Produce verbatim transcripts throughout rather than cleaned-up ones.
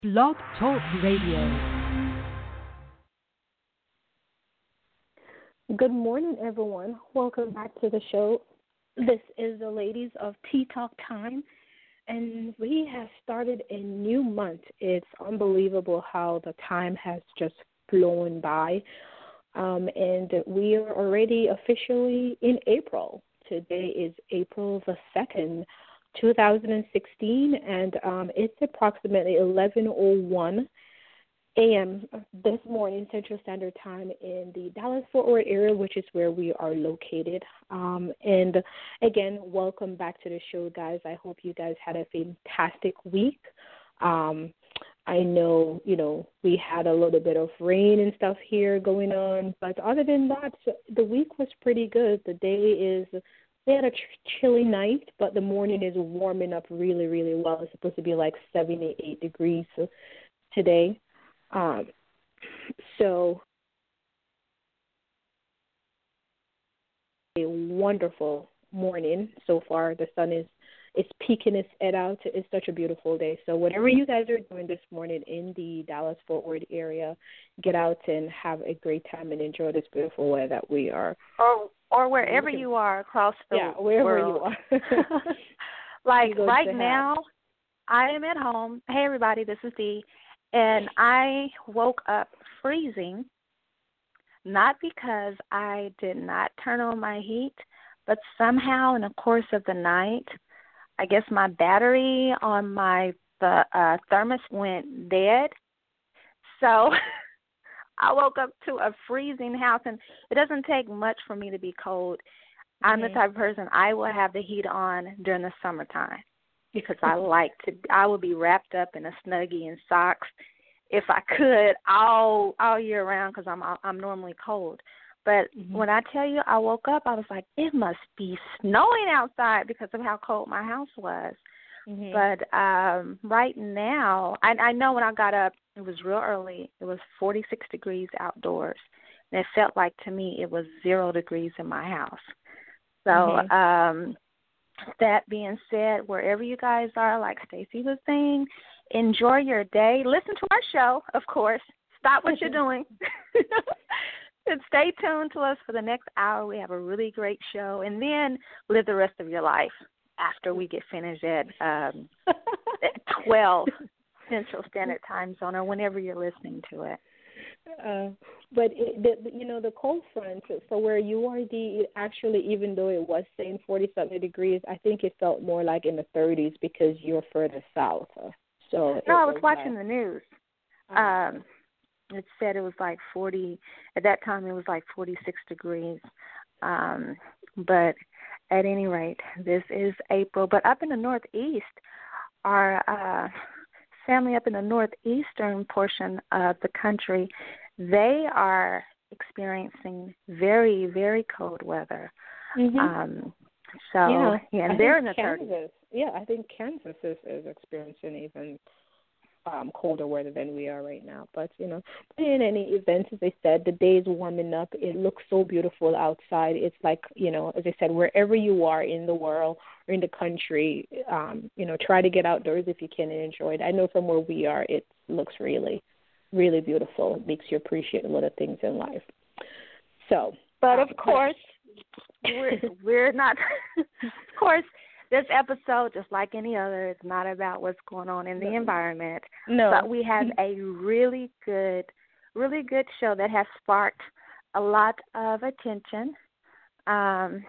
Blog Talk Radio. Good morning, everyone. Welcome back to the show. This is the ladies of Tea Talk Time, and we have started a new month. It's unbelievable how the time has just flown by, um, and we are already officially in April. Today is April the second, two thousand sixteen, and um, it's approximately eleven oh one a m this morning, Central Standard Time, in the Dallas-Fort Worth area, which is where we are located. Um, and again, welcome back to the show, guys. I hope you guys had a fantastic week. Um, I know, you know, we had a little bit of rain and stuff here going on, but other than that, the week was pretty good. The day is, we had a ch- chilly night, but the morning is warming up really, really well. It's supposed to be like seventy-eight degrees today. Um, so a wonderful morning so far. The sun is is peeking its head out. It's such a beautiful day. So whatever you guys are doing this morning in the Dallas-Fort Worth area, get out and have a great time and enjoy this beautiful weather that we are. Or or wherever you are across the yeah, wherever world. you are. Like right now, I am at home. Hey, everybody, this is Dee. And I woke up freezing, not because I did not turn on my heat, but somehow in the course of the night, I guess my battery on my the uh, thermos went dead. So I woke up to a freezing house, and it doesn't take much for me to be cold. I'm mm-hmm. the type of person, I will have the heat on during the summertime because I like to, I would be wrapped up in a Snuggie and socks if I could all all year round because I'm I'm normally cold. But mm-hmm. when I tell you I woke up, I was like, it must be snowing outside because of how cold my house was. Mm-hmm. But um, right now, I, I know when I got up, it was real early. It was forty-six degrees outdoors. And it felt like to me it was zero degrees in my house. So mm-hmm. um, that being said, wherever you guys are, like Stacey was saying, enjoy your day. Listen to our show, of course. Stop what you're doing. And stay tuned to us for the next hour. We have a really great show. And then live the rest of your life after we get finished at, um, at twelve Central Standard Time Zone or whenever you're listening to it. Uh, but, it, the, you know, the cold front, for where you are, Dee, actually, even though it was saying forty-something degrees, I think it felt more like in the thirties because you're further south. So no, I was, was watching like, the news. Um, it said it was like forty. At that time, it was like forty-six degrees. Um, but at any rate, this is April. But up in the Northeast, our uh, family up in the northeastern portion of the country, they are experiencing very, very cold weather. Mm-hmm. Um, so, yeah, yeah and I they're in the Kansas, thirties. Yeah, I think Kansas is, is experiencing even um, colder weather than we are right now. But, you know, in any event, as I said, the day is warming up. It looks so beautiful outside. It's like, you know, as I said, wherever you are in the world or in the country, um, you know, try to get outdoors if you can and enjoy it. I know from where we are, it looks really, really beautiful. It makes you appreciate a lot of things in life. So, but of um, course, we're, we're not, of course, this episode, just like any other, is not about what's going on in the no. environment. No. But we have a really good, really good show that has sparked a lot of attention um,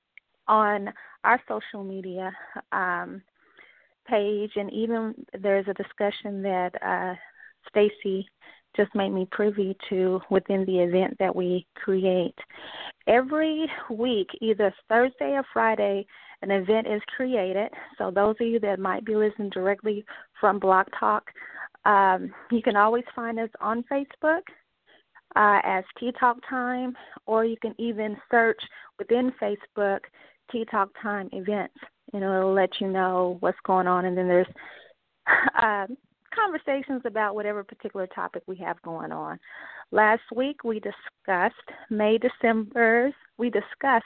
on our social media um, page. And even there's a discussion that uh, Stacey just made me privy to within the event that we create. Every week, either Thursday or Friday, an event is created. So those of you that might be listening directly from Blog Talk, um, you can always find us on Facebook uh, as Tea Talk Time, or you can even search within Facebook Tea Talk Time events. You know, it'll let you know what's going on, and then there's uh, conversations about whatever particular topic we have going on. Last week we discussed May, December's, we discussed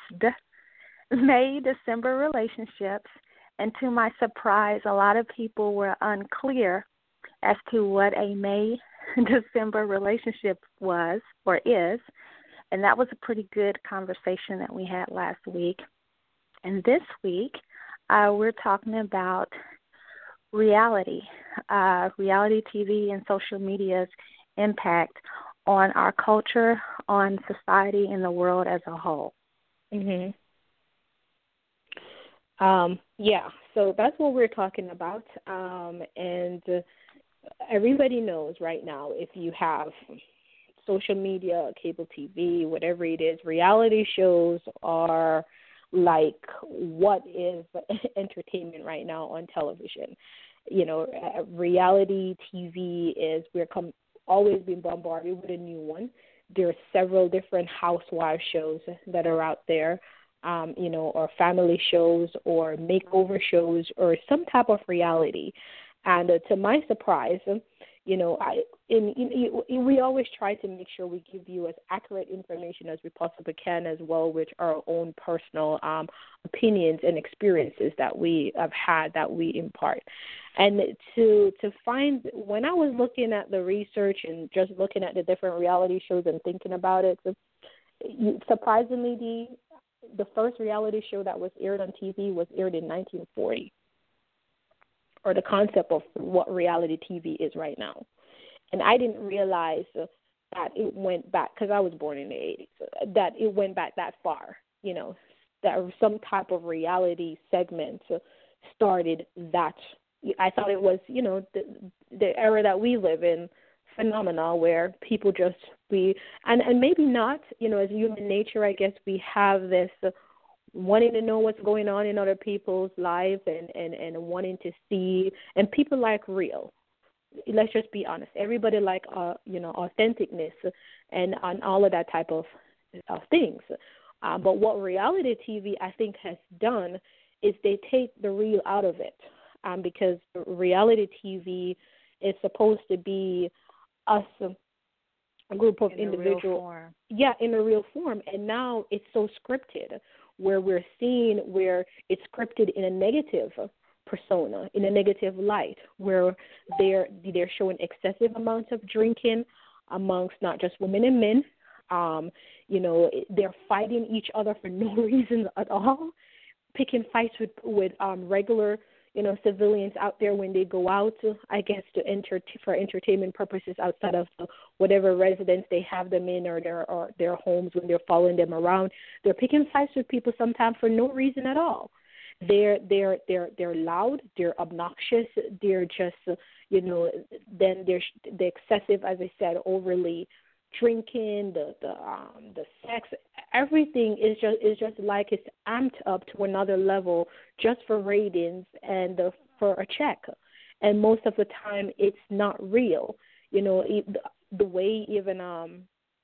May, December relationships, and to my surprise, a lot of people were unclear as to what a May-December relationship was or is, and that was a pretty good conversation that we had last week. And this week, uh, we're talking about reality, uh, reality T V and social media's impact on our culture, on society, and the world as a whole. Mhm. Um, yeah, so that's what we're talking about. Um, and uh, everybody knows right now, if you have social media, cable T V, whatever it is, reality shows are like what is entertainment right now on television. You know, uh, reality T V is, we're com- always being bombarded with a new one. There are several different housewife shows that are out there. Um, you know, or family shows or makeover shows or some type of reality. And uh, to my surprise, you know, I in, in, in, we always try to make sure we give you as accurate information as we possibly can, as well with our own personal um, opinions and experiences that we have had that we impart. And to to find, when I was looking at the research and just looking at the different reality shows and thinking about it, surprisingly, the the first reality show that was aired on T V was aired in nineteen forty, or the concept of what reality T V is right now. And I didn't realize that it went back, because I was born in the eighties, that it went back that far, you know, that some type of reality segment started that. I thought it was, you know, the, the era that we live in, phenomena where people just be, and, and maybe not, you know, as human nature, I guess we have this uh, wanting to know what's going on in other people's lives and, and, and wanting to see, and people like real. Let's just be honest. Everybody like, uh, you know, authenticness and, and all of that type of, of things. Uh, but what reality T V, I think, has done is they take the real out of it, um, because reality T V is supposed to be us, a group of in individuals, yeah, in a real form. And now it's so scripted, where we're seeing where it's scripted in a negative persona, in a negative light, where they're they're showing excessive amounts of drinking amongst not just women and men. Um, you know, they're fighting each other for no reason at all, picking fights with with um, regular, you know, civilians out there when they go out, I guess, to enter for entertainment purposes outside of whatever residence they have them in, or their or their homes when they're following them around. They're picking fights with people sometimes for no reason at all. They're they're they're they're loud. They're obnoxious. They're just, you know, then there's the excessive, as I said, overly drinking, the the um the sex, everything is just is just like it's amped up to another level just for ratings and the, for a check. And most of the time it's not real. You know, it, the way even um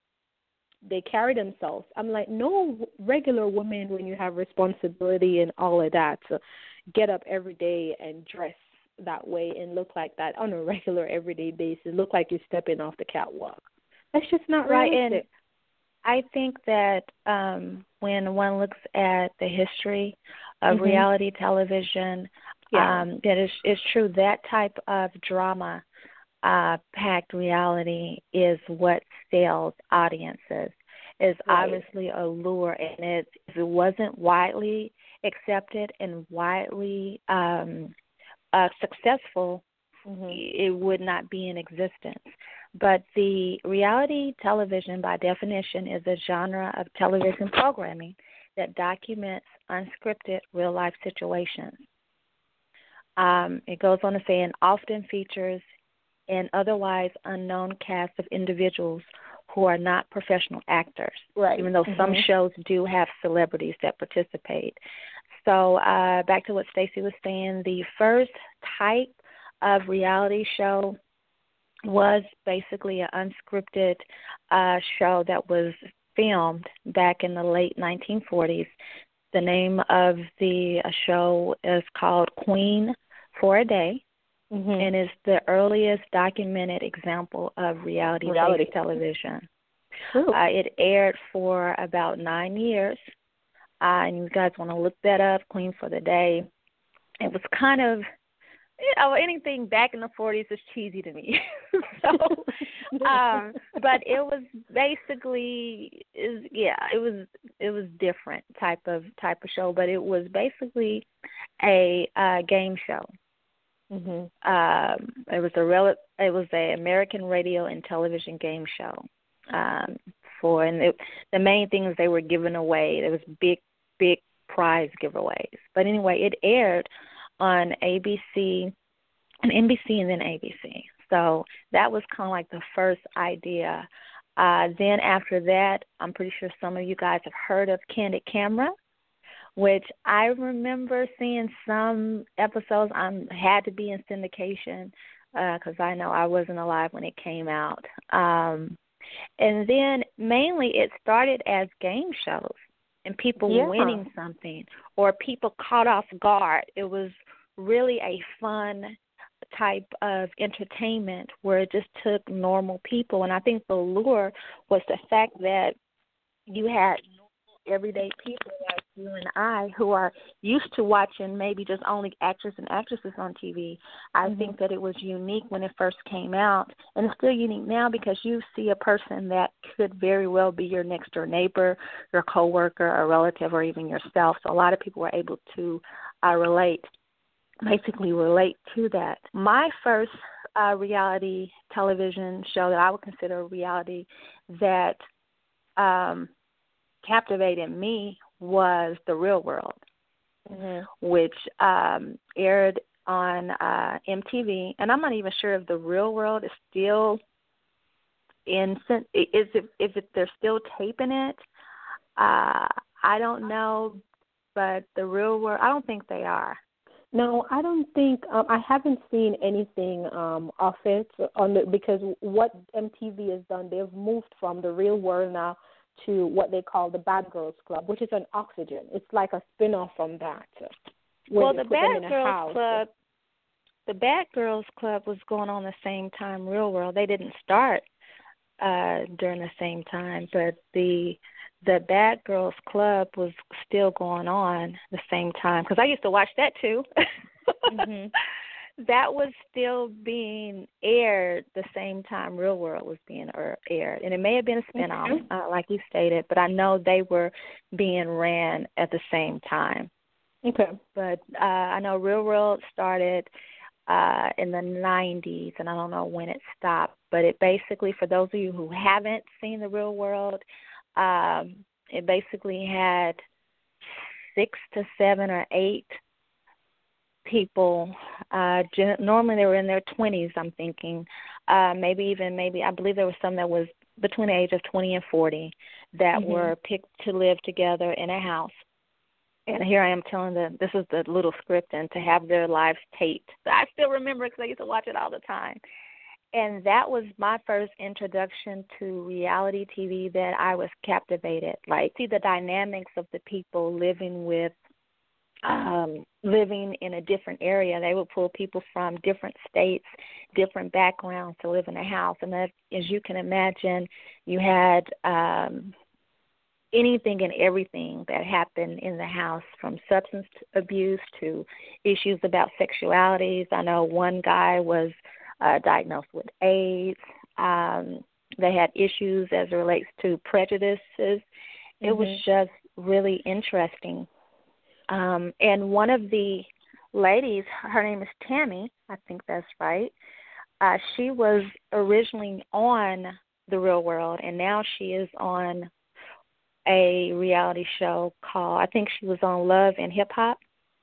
they carry themselves. I'm like, no regular woman, when you have responsibility and all of that, to get up every day and dress that way and look like that on a regular everyday basis, look like you're stepping off the catwalk. That's just not right. realistic. And I think that um, when one looks at the history of mm-hmm. reality television, yeah. um, that is it's true that type of drama uh, packed reality is what sells audiences. Is right. obviously a lure, and it, if it wasn't widely accepted and widely um, uh, successful, mm-hmm. it would not be in existence. But the reality television, by definition, is a genre of television programming that documents unscripted real-life situations. Um, it goes on to say, and often features an otherwise unknown cast of individuals who are not professional actors, right. even though mm-hmm. some shows do have celebrities that participate. So uh, back to what Stacey was saying, the first type of reality show was basically an unscripted uh, show that was filmed back in the late nineteen forties. The name of the uh, show is called Queen for a Day, mm-hmm. and is the earliest documented example of reality, reality. television. Uh, it aired for about nine years, uh, and you guys want to look that up, Queen for the Day. It was kind of you know, anything back in the forties is cheesy to me. so, um, but it was basically, is yeah, it was it was different type of type of show, but it was basically a uh, game show. Mm-hmm. Um, it was a rel- it was a American radio and television game show. Um, for and it, the main thing is they were giving away. There was big big prize giveaways. But anyway, it aired on A B C, and N B C, and then A B C. So that was kind of like the first idea. Uh, then after that, I'm pretty sure some of you guys have heard of Candid Camera, which I remember seeing some episodes. I had to be in syndication because uh, I know I wasn't alive when it came out. Um, and then mainly it started as game shows and people yeah. winning something or people caught off guard. It was really a fun type of entertainment where it just took normal people. And I think the lure was the fact that you had everyday people like you and I who are used to watching maybe just only actors and actresses on T V. I mm-hmm. think that it was unique when it first came out, and it's still unique now because you see a person that could very well be your next door neighbor, your coworker, a relative, or even yourself. So a lot of people were able to uh, relate, basically relate to that. My first uh, reality television show that I would consider a reality that um, captivated me was The Real World, mm-hmm. which um, aired on uh, M T V. And I'm not even sure if The Real World is still in, is it, if it, they're still taping it. Uh, I don't know, but The Real World, I don't think they are. No, I don't think um, I haven't seen anything um, of it on the, because what M T V has done, they've moved from The Real World now to what they call the Bad Girls Club, which is an Oxygen. It's like a spin-off from that. Well, the Bad Girls Club, the Bad Girls Club was going on the same time Real World. They didn't start uh, during the same time, but the the Bad Girls Club was still going on the same time because I used to watch that too. mm-hmm. That was still being aired the same time Real World was being aired. And it may have been a spinoff, mm-hmm. uh, like you stated, but I know they were being ran at the same time. Okay. But uh, I know Real World started uh, in the nineties, and I don't know when it stopped. But it basically, for those of you who haven't seen The Real World, um, it basically had six to seven or eight people. Uh, gen- normally they were in their twenties, I'm thinking. Uh, maybe even, maybe, I believe there was some that was between the age of twenty and forty that mm-hmm. were picked to live together in a house. And here I am telling them, this is the little script, and to have their lives taped. I still remember it because I used to watch it all the time. And that was my first introduction to reality T V that I was captivated. Like, see the dynamics of the people living with Um, living in a different area. They would pull people from different states, different backgrounds to live in a house. And that, as you can imagine, you had um, anything and everything that happened in the house, from substance abuse to issues about sexualities. I know one guy was uh, diagnosed with AIDS. Um, they had issues as it relates to prejudices. Mm-hmm. It was just really interesting. Um, and one of the ladies, her name is Tammy, I think that's right. Uh, she was originally on The Real World, and now she is on a reality show called, I think she was on Love and Hip Hop.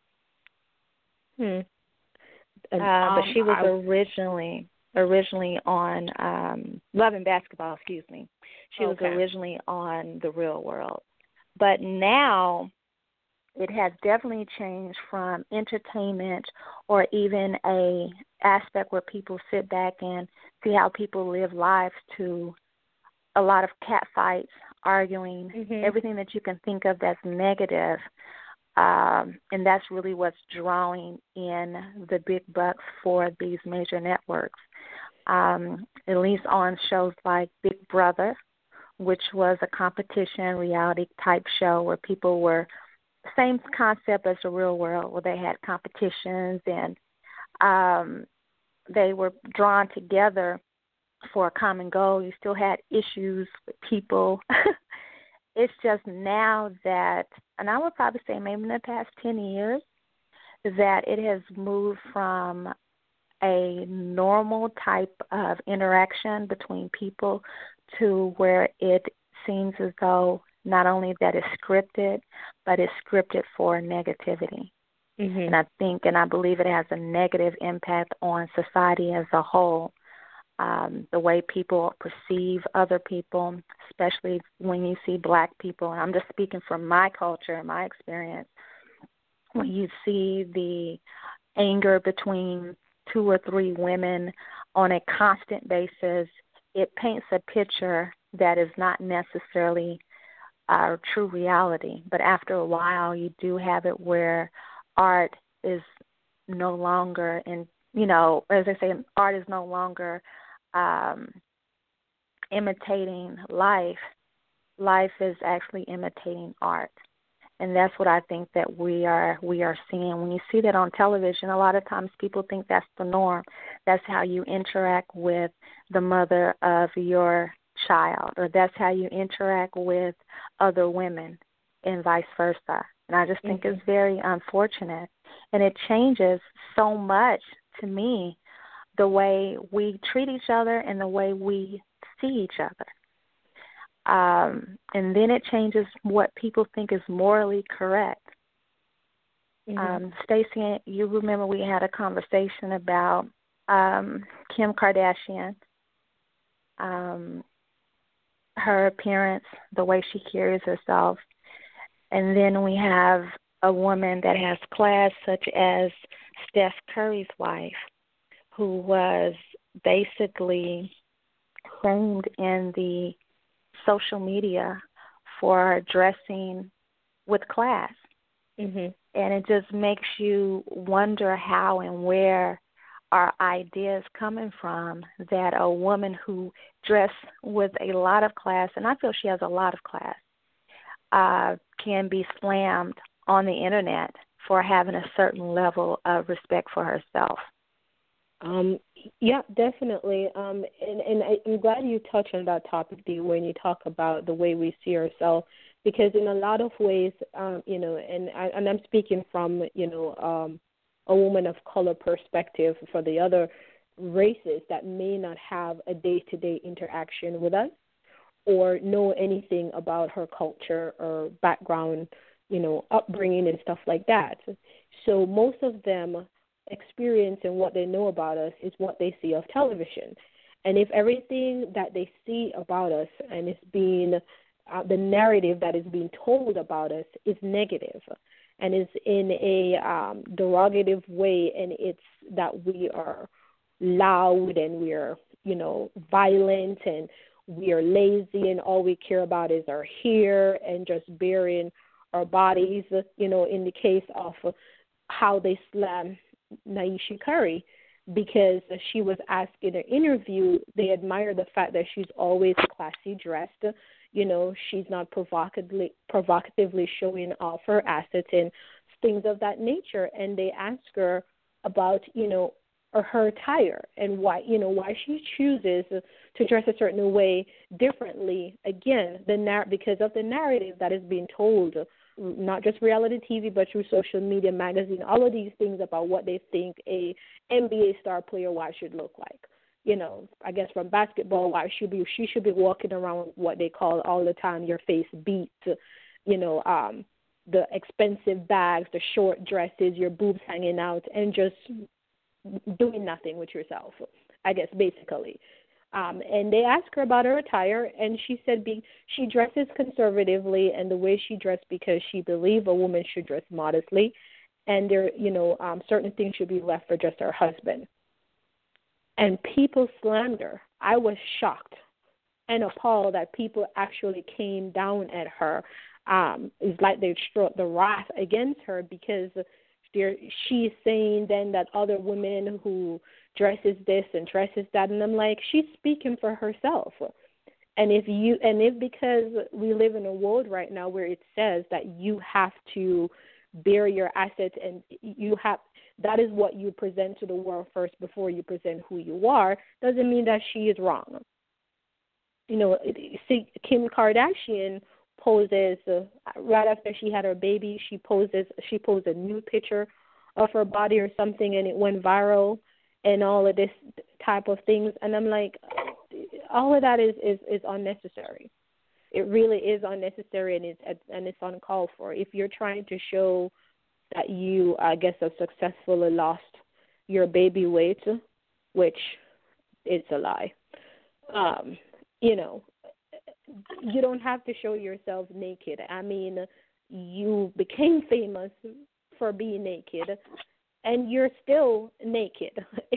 Hmm. And, uh, um, but she was I... originally originally on um, Love and Basketball, excuse me. She okay. was originally on The Real World. But now it has definitely changed from entertainment or even a aspect where people sit back and see how people live lives to a lot of cat fights, arguing, mm-hmm. everything that you can think of that's negative. Um, and that's really what's drawing in the big bucks for these major networks. Um, at least on shows like Big Brother, which was a competition reality type show where people were same concept as The Real World, where they had competitions and um, they were drawn together for a common goal. You still had issues with people. It's just now that, and I would probably say maybe in the past ten years, that it has moved from a normal type of interaction between people to where it seems as though not only that it's scripted, but it's scripted for negativity. Mm-hmm. And I think and I believe it has a negative impact on society as a whole. Um, the way people perceive other people, especially when you see black people, and I'm just speaking from my culture and my experience, when you see the anger between two or three women on a constant basis, it paints a picture that is not necessarily our true reality. But after a while, you do have it where art is no longer, in, you know, as I say, art is no longer Um, imitating life. Life is actually imitating art, and that's what I think that we are we are seeing. When you see that on television, a lot of times people think that's the norm. That's how you interact with the mother of your child, or that's how you interact with other women, and vice versa. And I just think mm-hmm. it's very unfortunate, and it changes so much to me, the way we treat each other and the way we see each other. Um, and then it changes what people think is morally correct. Mm-hmm. Um, Stacey, you remember we had a conversation about um, Kim Kardashian, um, her appearance, the way she carries herself. And then we have a woman that has class, such as Steph Curry's wife, who was basically framed in the social media for dressing with class. Mm-hmm. And it just makes you wonder how and where our ideas coming from, that a woman who dressed with a lot of class, and I feel she has a lot of class, uh, can be slammed on the internet for having a certain level of respect for herself. Um, yeah, definitely. Um, and, and I, I'm glad you touched on that topic, Dee, when you talk about the way we see ourselves, because in a lot of ways, um, you know, and, I, and I'm speaking from, you know, um, a woman of color perspective for the other races that may not have a day-to-day interaction with us or know anything about her culture or background, you know, upbringing and stuff like that. So most of them experience and what they know about us is what they see of television. And if everything that they see about us and is being, uh, the narrative that is being told about us is negative and is in a um, derogative way, and it's that we are loud and we are, you know, violent and we are lazy and all we care about is our hair and just burying our bodies, you know, in the case of how they slam Naisha Curry, because she was asked in an interview, they admire the fact that she's always classy dressed. You know, she's not provocatively provocatively showing off her assets and things of that nature. And they ask her about, you know, her attire and why, you know, why she chooses to dress a certain way differently. Again, the nar- because of the narrative that is being told, not just reality T V, but through social media, magazine, all of these things about what they think a N B A star player wife should look like. You know, I guess from basketball wives, should be she should be walking around with what they call all the time your face beat, you know, um, the expensive bags, the short dresses, your boobs hanging out, and just doing nothing with yourself, I guess, basically. Um, and they asked her about her attire, and she said be, she dresses conservatively, and the way she dressed because she believed a woman should dress modestly, and there, you know, um, certain things should be left for just her husband. And people slammed her. I was shocked and appalled that people actually came down at her. Um, it's like they struck the wrath against her because she's saying then that other women who dresses this and dresses that, and I'm like, she's speaking for herself. And if you, and if because we live in a world right now where it says that you have to bear your assets and you have, that is what you present to the world first before you present who you are, doesn't mean that she is wrong. You know, see, Kim Kardashian poses uh, right after she had her baby. She poses. She posed a nude picture of her body or something, and it went viral, and all of this type of things. And I'm like, all of that is is, is unnecessary. It really is unnecessary, and it's and it's uncalled for. If you're trying to show that you, I guess, have successfully lost your baby weight, which it's a lie. Um, you know, you don't have to show yourself naked. I mean, you became famous for being naked, and you're still naked.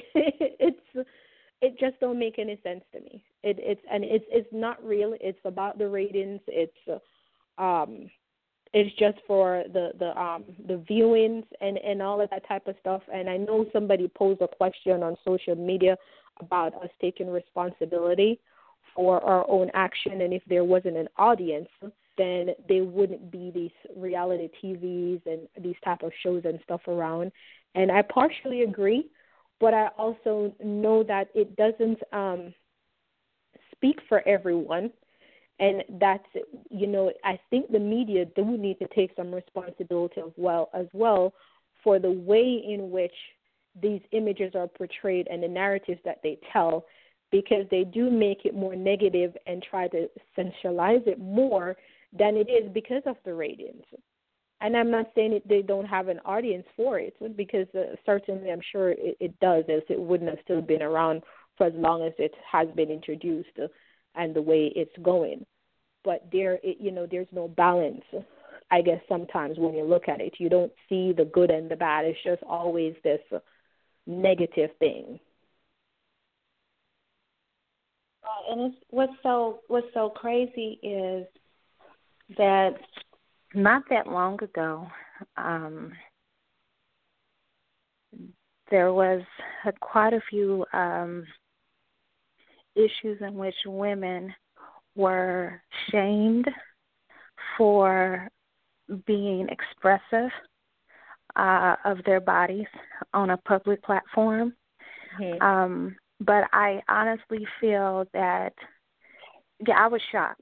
it's it just don't make any sense to me. It it's and it's it's not real. It's about the ratings. It's um it's just for the the um the viewings and and all of that type of stuff. And I know somebody posed a question on social media about us taking responsibility for our own action, and if there wasn't an audience, then there wouldn't be these reality T Vs and these type of shows and stuff around. And I partially agree, but I also know that it doesn't um, speak for everyone, and that's, you know, I think the media do need to take some responsibility as well, as well for the way in which these images are portrayed and the narratives that they tell, because they do make it more negative and try to sensationalize it more than it is because of the ratings. And I'm not saying it, they don't have an audience for it, because uh, certainly I'm sure it, it does, as it wouldn't have still been around for as long as it has been introduced uh, and the way it's going. But there, it, you know, there's no balance, I guess, sometimes when you look at it. You don't see the good and the bad. It's just always this uh, negative thing. And it's, what's so what's so crazy is that not that long ago, um, there was a, quite a few um, issues in which women were shamed for being expressive uh, of their bodies on a public platform. Mm-hmm. Um, but I honestly feel that, yeah, I was shocked.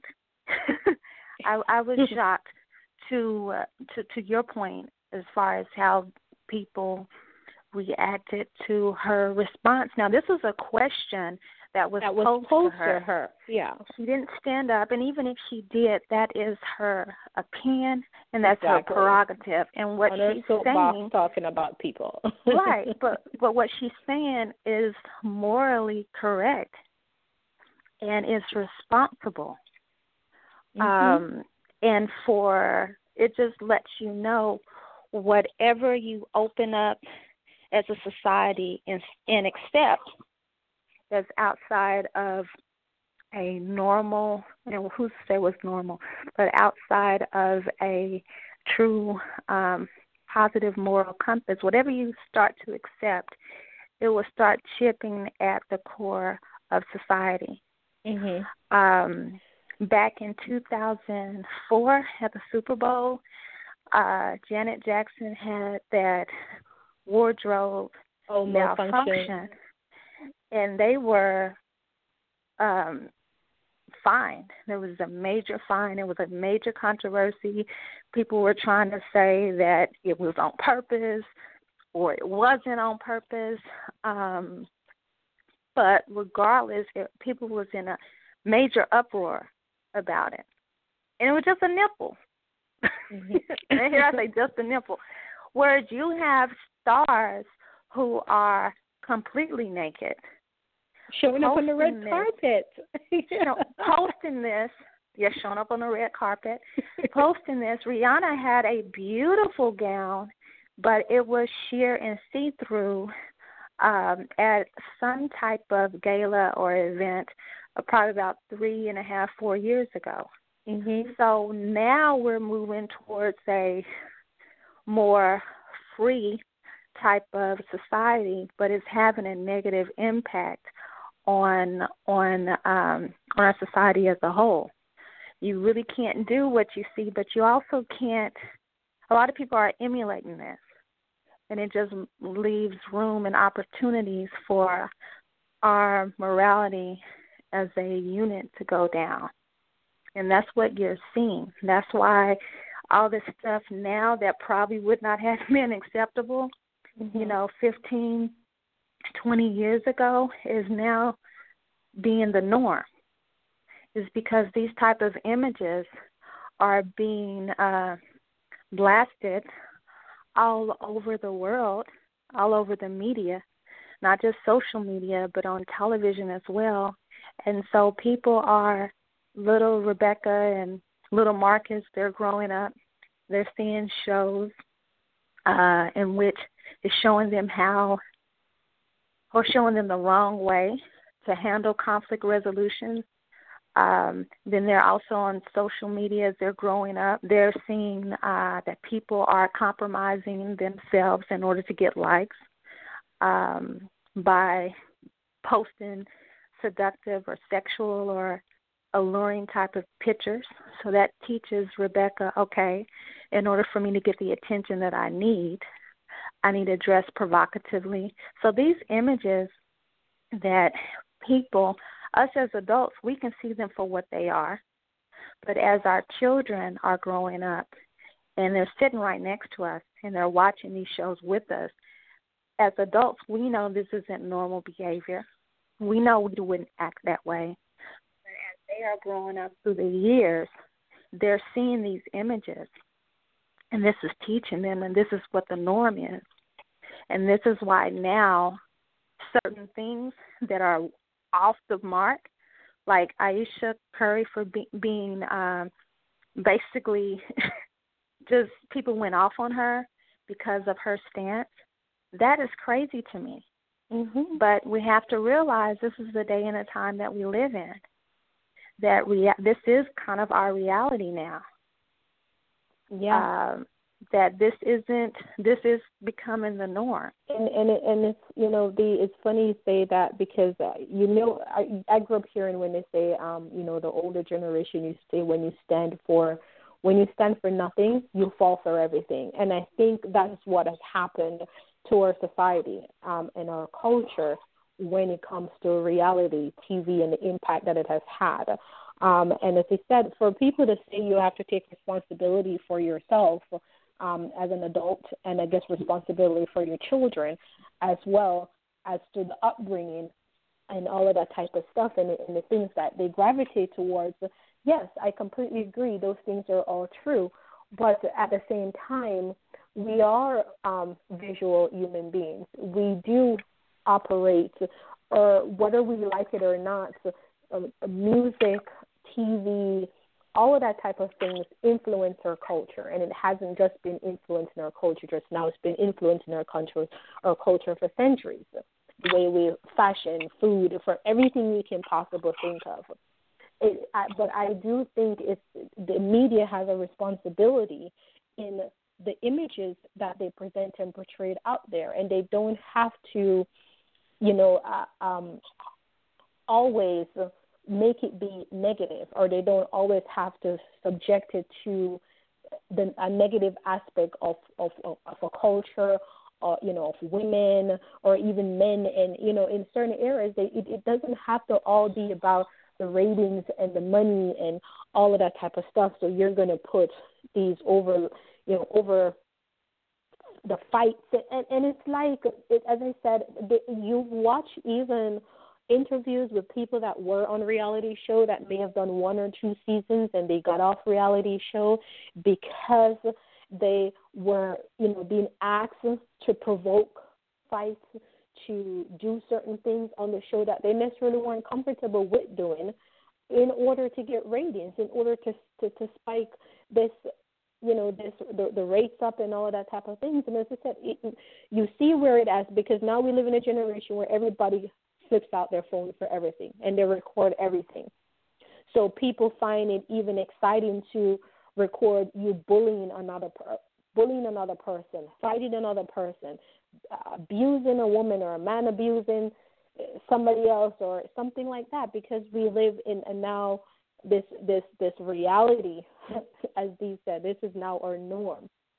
I, I was shocked to, uh, to to your point as far as how people reacted to her response. Now, this was a question that was, that was posed, posed to her. to her. Yeah, she didn't stand up, and even if she did, that is her opinion, and that's exactly. her prerogative. And what On her she's soapbox saying, talking about people, right? But but what she's saying is morally correct, and is responsible. Mm-hmm. Um, and for it just lets you know, whatever you open up as a society and, and accept that's outside of a normal, you know, who say was normal, but outside of a true um, positive moral compass, whatever you start to accept, it will start chipping at the core of society. Mm-hmm. Um, back in two thousand four at the Super Bowl, uh, Janet Jackson had that wardrobe oh, malfunction. malfunction. And they were um, fined. There was a major fine. It was a major controversy. People were trying to say that it was on purpose or it wasn't on purpose. Um, but regardless, it, people was in a major uproar about it. And it was just a nipple. Mm-hmm. And here I say just a nipple. Whereas you have stars who are completely naked, showing up on the red this, carpet. you know, posting this, yes, showing up on the red carpet, posting this. Rihanna had a beautiful gown, but it was sheer and see-through um, at some type of gala or event uh, probably about three and a half, four years ago. Mm-hmm. So now we're moving towards a more free type of society, but it's having a negative impact on on um, on our society as a whole. You really can't do what you see, but you also can't. A lot of people are emulating this. and it just leaves room and opportunities for our morality as a unit to go down. And that's what you're seeing. That's why all this stuff now that probably would not have been acceptable, mm-hmm. you know, fifteen, twenty years ago is now being the norm. Is because these type of images are being uh, blasted all over the world, all over the media, not just social media, but on television as well. And so people are, little Rebecca and little Marcus, they're growing up. They're seeing shows uh, in which is showing them how, or showing them the wrong way to handle conflict resolution. Um, then they're also on social media as they're growing up. They're seeing uh, that people are compromising themselves in order to get likes um, by posting seductive or sexual or alluring type of pictures. So that teaches Rebecca, okay, in order for me to get the attention that I need, I need to dress provocatively. So these images that people, us as adults, we can see them for what they are. But as our children are growing up and they're sitting right next to us and they're watching these shows with us, as adults, we know this isn't normal behavior. We know we wouldn't act that way. But as they are growing up through the years, they're seeing these images, and this is teaching them, and this is what the norm is. And this is why now certain things that are off the mark, like Aisha Curry for be- being um, basically just people went off on her because of her stance, that is crazy to me. Mm-hmm. But we have to realize this is the day and a time that we live in, that rea- this is kind of our reality now. Yeah. Um, that this isn't, this is becoming the norm. And and it, and it's, you know, the it's funny you say that because, uh, you know, I, I grew up hearing when they say, um, you know, the older generation used to say when you stand for, when you stand for nothing, you fall for everything. And I think that's what has happened to our society um, and our culture when it comes to reality T V and the impact that it has had. Um, and as I said, for people to say you have to take responsibility for yourself um, as an adult, and I guess responsibility for your children as well as to the upbringing and all of that type of stuff and, and the things that they gravitate towards, yes, I completely agree. Those things are all true. But at the same time, we are um, visual human beings. We do operate, or whether we like it or not, uh, music, T V, all of that type of things influence our culture. And it hasn't just been influencing our culture just now. It's been influencing our culture, our culture for centuries. The way we fashion, food, for everything we can possibly think of. It, I, but I do think it's, the media has a responsibility in the images that they present and portray out there, and they don't have to, you know, uh, um, always make it be negative, or they don't always have to subject it to the a negative aspect of of, of, of a culture, or, you know, of women or even men, and you know, in certain areas, they, it, it doesn't have to all be about the ratings and the money and all of that type of stuff. So you're going to put these over, you know, over the fights. And, and it's like, it, as I said, the, you watch even interviews with people that were on reality show that may have done one or two seasons and they got off reality show because they were, you know, being asked to provoke fights, to do certain things on the show that they necessarily weren't comfortable with doing in order to get ratings, in order to to, to spike this, you know, this the, the rates up and all of that type of things. And as I said, it, you see where it is, because now we live in a generation where everybody flips out their phone for everything and they record everything. So people find it even exciting to record you bullying another per- bullying another person, fighting another person, abusing a woman or a man abusing somebody else or something like that, because we live in a now this this this reality, as Dee said, this is now our norm.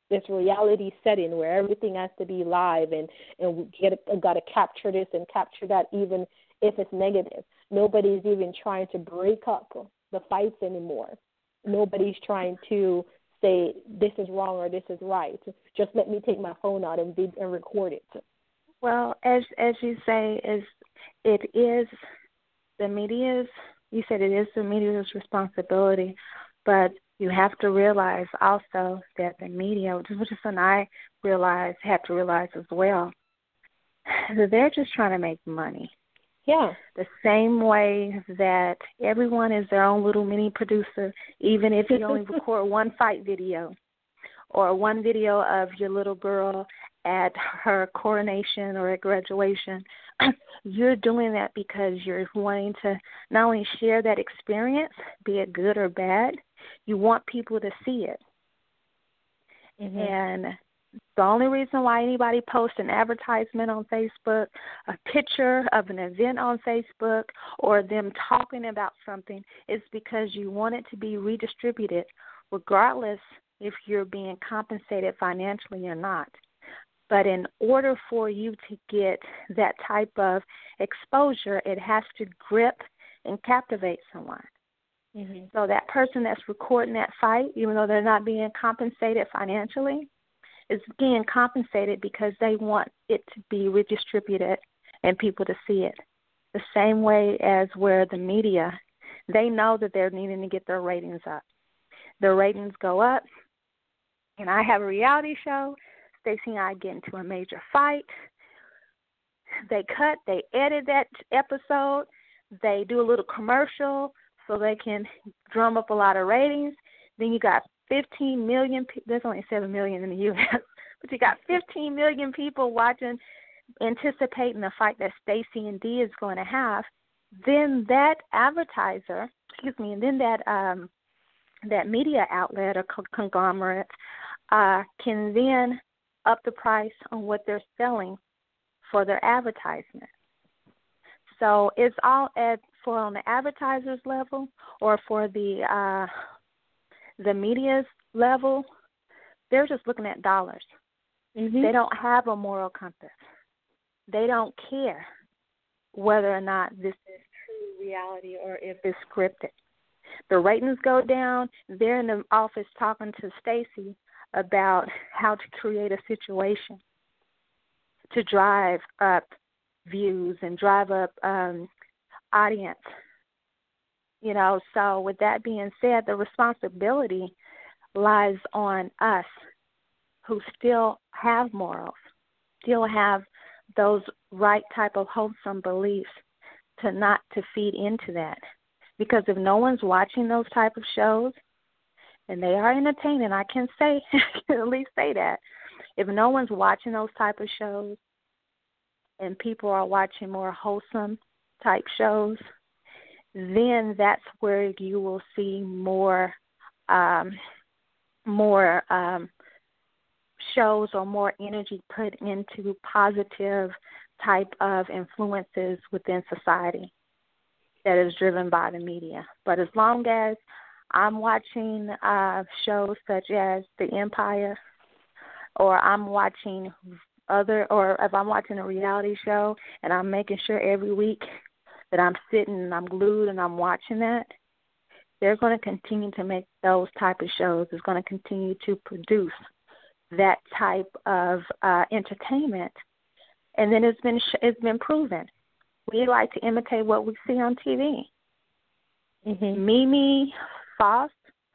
this reality setting where everything has to be live and and we get got to capture this and capture that, even if it's negative. Nobody's even trying to break up the fights anymore. Nobody's trying to say this is wrong or this is right. Just let me take my phone out and be, and record it. Well, as as you say, is it is the media's. You said it is the media's responsibility, but you have to realize also that the media, which is something I realize, have to realize as well, that they're just trying to make money. Yeah. The same way that everyone is their own little mini producer, even if you only record one fight video or one video of your little girl at her coronation or at graduation. You're doing that because you're wanting to not only share that experience, be it good or bad, you want people to see it. Mm-hmm. And the only reason why anybody posts an advertisement on Facebook, a picture of an event on Facebook, or them talking about something is because you want it to be redistributed, regardless if you're being compensated financially or not. But in order for you to get that type of exposure, it has to grip and captivate someone. Mm-hmm. So that person that's recording that fight, even though they're not being compensated financially, is being compensated because they want it to be redistributed and people to see it. The same way as where the media, they know that they're needing to get their ratings up. Their ratings go up, and I have a reality show. Stacey and I get into a major fight. They cut, they edit that episode. They do a little commercial so they can drum up a lot of ratings. Then you got fifteen million people. There's only seven million in the U S, but you got fifteen million people watching, anticipating the fight that Stacey and Dee is going to have. Then that advertiser, excuse me, and then that um, that media outlet or conglomerate uh, can then up the price on what they're selling for their advertisement. So it's all at for on the advertiser's level or for the uh, the media's level. They're just looking at dollars. Mm-hmm. They don't have a moral compass. They don't care whether or not this is true reality or if it's scripted. The ratings go down. They're in the office talking to Stacey about how to create a situation to drive up views and drive up um, audience. You know, so with that being said, the responsibility lies on us who still have morals, still have those right type of wholesome beliefs to not to feed into that. Because if no one's watching those type of shows, and they are entertaining, I can say, I can at least say that. If no one's watching those type of shows and people are watching more wholesome type shows, then that's where you will see more um, more um, shows or more energy put into positive type of influences within society that is driven by the media. But as long as I'm watching uh, shows such as The Empire, or I'm watching other, or if I'm watching a reality show and I'm making sure every week that I'm sitting and I'm glued and I'm watching that, they're going to continue to make those type of shows. It's going to continue to produce that type of uh, entertainment. And then it's been it's been proven. We like to imitate what we see on T V. Mm-hmm. Mimi Faust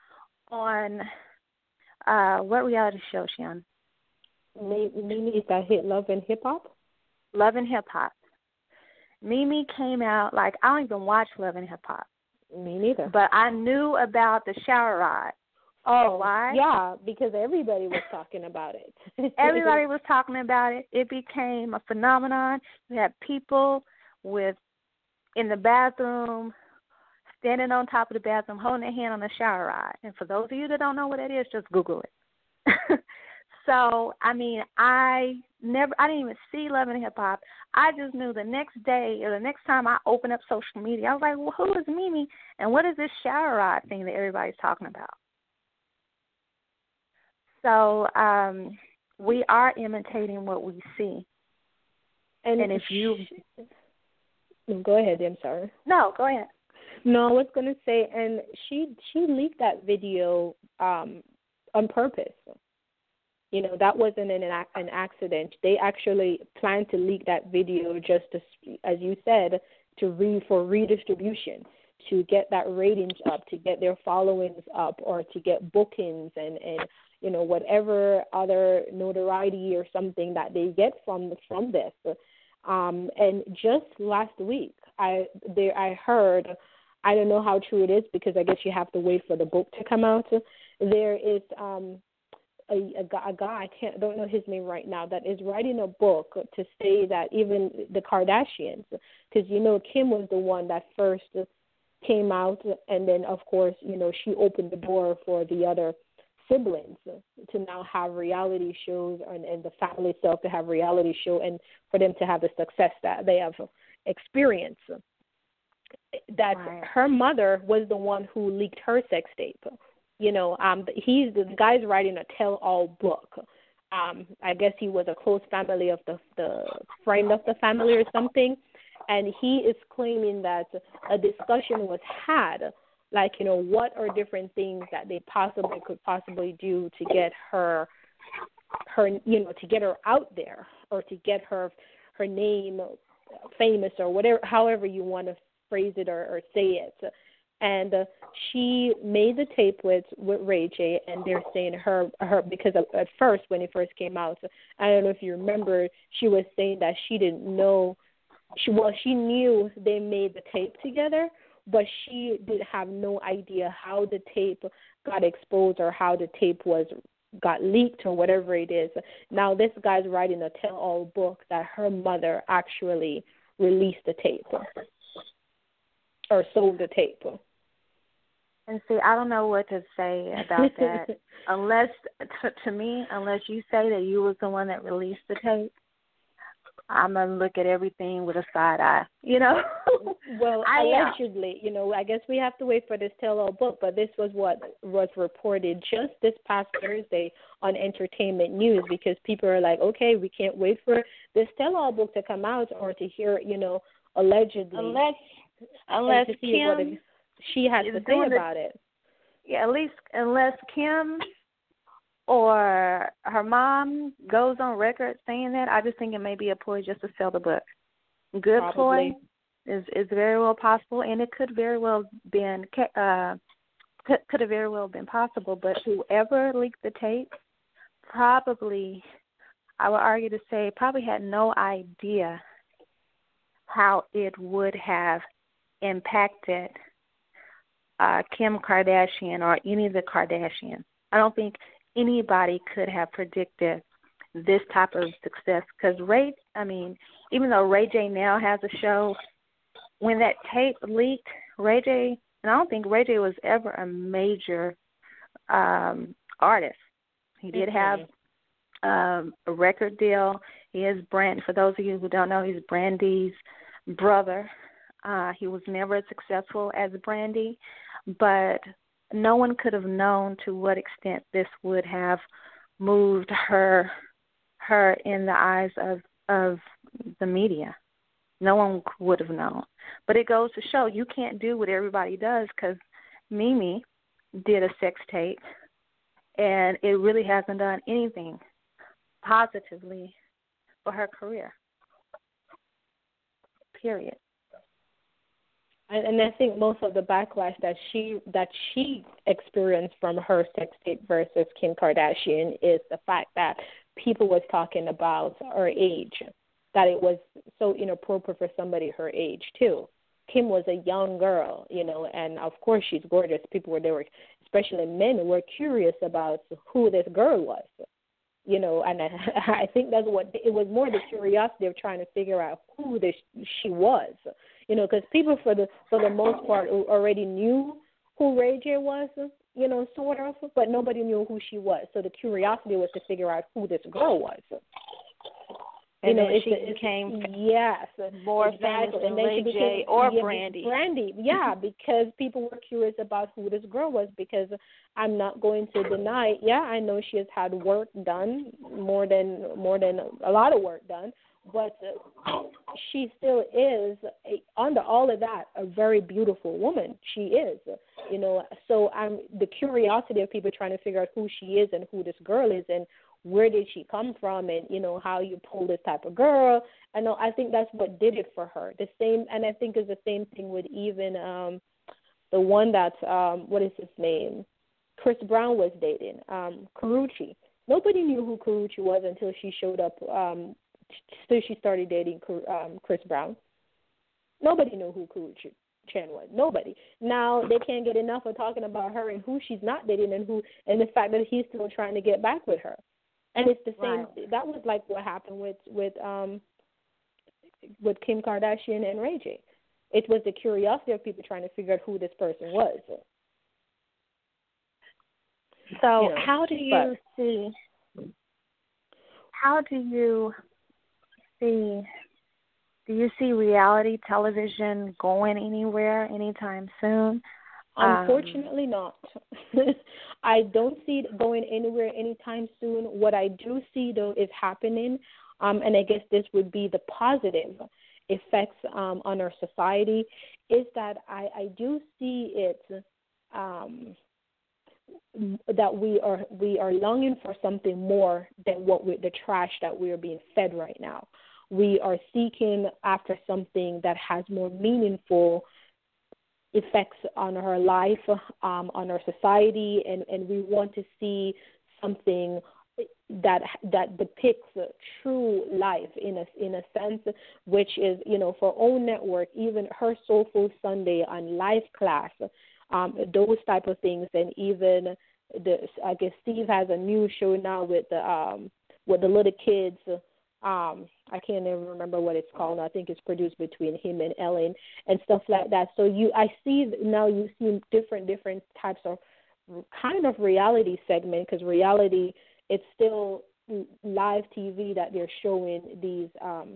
on uh, what reality show is she on? Mimi is that hit Love and Hip Hop? Love and Hip Hop. Mimi came out, like, I don't even watch Love and Hip Hop. Me neither. But I knew about the shower rod. Oh, why? Yeah, because everybody was talking about it. Everybody was talking about it. It became a phenomenon. You had people with in the bathroom, standing on top of the bathroom, holding their hand on the shower rod. And for those of you that don't know what that is, just Google it. So, I mean, I never, I didn't even see Love and Hip Hop. I just knew the next day or the next time I opened up social media, I was like, well, who is Mimi? And what is this shower rod thing that everybody's talking about? So um, we are imitating what we see. And, and if you... Go ahead, I'm sorry. No, go ahead. No, I was going to say, and she she leaked that video um, on purpose. You know, that wasn't an an accident. They actually planned to leak that video just to, as you said, to read for redistribution, to get that ratings up, to get their followings up, or to get bookings and, and you know, whatever other notoriety or something that they get from from this. Um, and just last week, I there I heard, I don't know how true it is because I guess you have to wait for the book to come out. There is um, a, a, guy, a guy, I can't don't know his name right now, that is writing a book to say that even the Kardashians, because you know Kim was the one that first came out, and then of course you know she opened the door for the other siblings to now have reality shows and, and the family itself to have reality show and for them to have the success that they have experienced. That right. Her mother was the one who leaked her sex tape. You know, um, he's the guy's writing a tell-all book. Um, I guess he was a close family of the the friend of the family or something, and he is claiming that a discussion was had. Like, you know, what are different things that they possibly could possibly do to get her, her, you know, to get her out there or to get her, her name famous or whatever, however you want to phrase it or, or say it. And uh, she made the tape with, with Ray J, and they're saying her, her because of, at first when it first came out, I don't know if you remember, she was saying that she didn't know, she well, she knew they made the tape together, but she did have no idea how the tape got exposed or how the tape was got leaked or whatever it is. Now this guy's writing a tell-all book that her mother actually released the tape or sold the tape. And see, I don't know what to say about that. unless, t- to me, unless you say that you was the one that released the tape, I'm going to look at everything with a side eye, you know? Well, I allegedly, you know, I guess we have to wait for this tell-all book, but this was what was reported just this past Thursday on Entertainment News because people are like, okay, we can't wait for this tell-all book to come out or to hear, you know, allegedly. Unless, unless Kim it, she has to say about it. Yeah, at least unless Kim or her mom goes on record saying that, I just think it may be a ploy just to sell the book. Good Probably. ploy is is very well possible, and it could very well been uh could could have very well been possible. But whoever leaked the tape probably, I would argue to say, probably had no idea how it would have impacted uh, Kim Kardashian or any of the Kardashians. I don't think anybody could have predicted this type of success because Ray, I mean, even though Ray J now has a show, when that tape leaked, Ray J, and I don't think Ray J was ever a major um, artist. He did have um, a record deal. He is Brand, for those of you who don't know, he's Brandy's brother. Uh, he was never as successful as Brandy, but no one could have known to what extent this would have moved her her in the eyes of of the media. No one would have known. But it goes to show you can't do what everybody does because Mimi did a sex tape, and it really hasn't done anything positively for her career. Period. And I think most of the backlash that she that she experienced from her sex tape versus Kim Kardashian is the fact that people was talking about her age, that it was so inappropriate for somebody her age too. Kim was a young girl, you know, and of course she's gorgeous. People were there, were, especially men, were curious about who this girl was, you know, and I, I think that's what it was, more the curiosity of trying to figure out who this she was. You know, because people, for the for the most part, already knew who Ray J was, you know, sort of, but nobody knew who she was. So the curiosity was to figure out who this girl was. And you know, then it's, she it's, became yes, more exactly. famous than and then Ray she became, J or yeah, Brandy. Brandy, yeah, because people were curious about who this girl was. Because I'm not going to deny, yeah, I know she has had work done, more than more than a lot of work done, but uh, she still is, a, under all of that, a very beautiful woman. She is, you know. So I'm the curiosity of people trying to figure out who she is and who this girl is and where did she come from, and you know how you pull this type of girl. I know. I think that's what did it for her. The same, and I think it's the same thing with even um, the one that um, what is his name, Chris Brown was dating, um, Karrueche. Nobody knew who Karrueche was until she showed up. Um, till she started dating um, Chris Brown. Nobody knew who Karrueche Chen was. Nobody. Now they can't get enough of talking about her and who she's not dating and who, and the fact that he's still trying to get back with her. And it's the same. Right. That was like what happened with with um with Kim Kardashian and Ray J. It was the curiosity of people trying to figure out who this person was. So you know, how do you but, see? How do you see? Do you see reality television going anywhere anytime soon? Unfortunately, um, not. I don't see it going anywhere anytime soon. What I do see, though, is happening, um, and I guess this would be the positive effects um, on our society, is that I, I do see it um, that we are we are longing for something more than what we, the trash that we are being fed right now. We are seeking after something that has more meaningful effects on our life, um, on our society, and, and we want to see something that that depicts true life in a in a sense, which is, you know, for OWN Network, even her Soulful Sunday on Life Class, um, those type of things, and even the I guess Steve has a new show now with the um, with the little kids. Um, I can't even remember what it's called. I think it's produced between him and Ellen and stuff like that. So you, I see now you see different different types of kind of reality segment, because reality, it's still live T V that they're showing these um,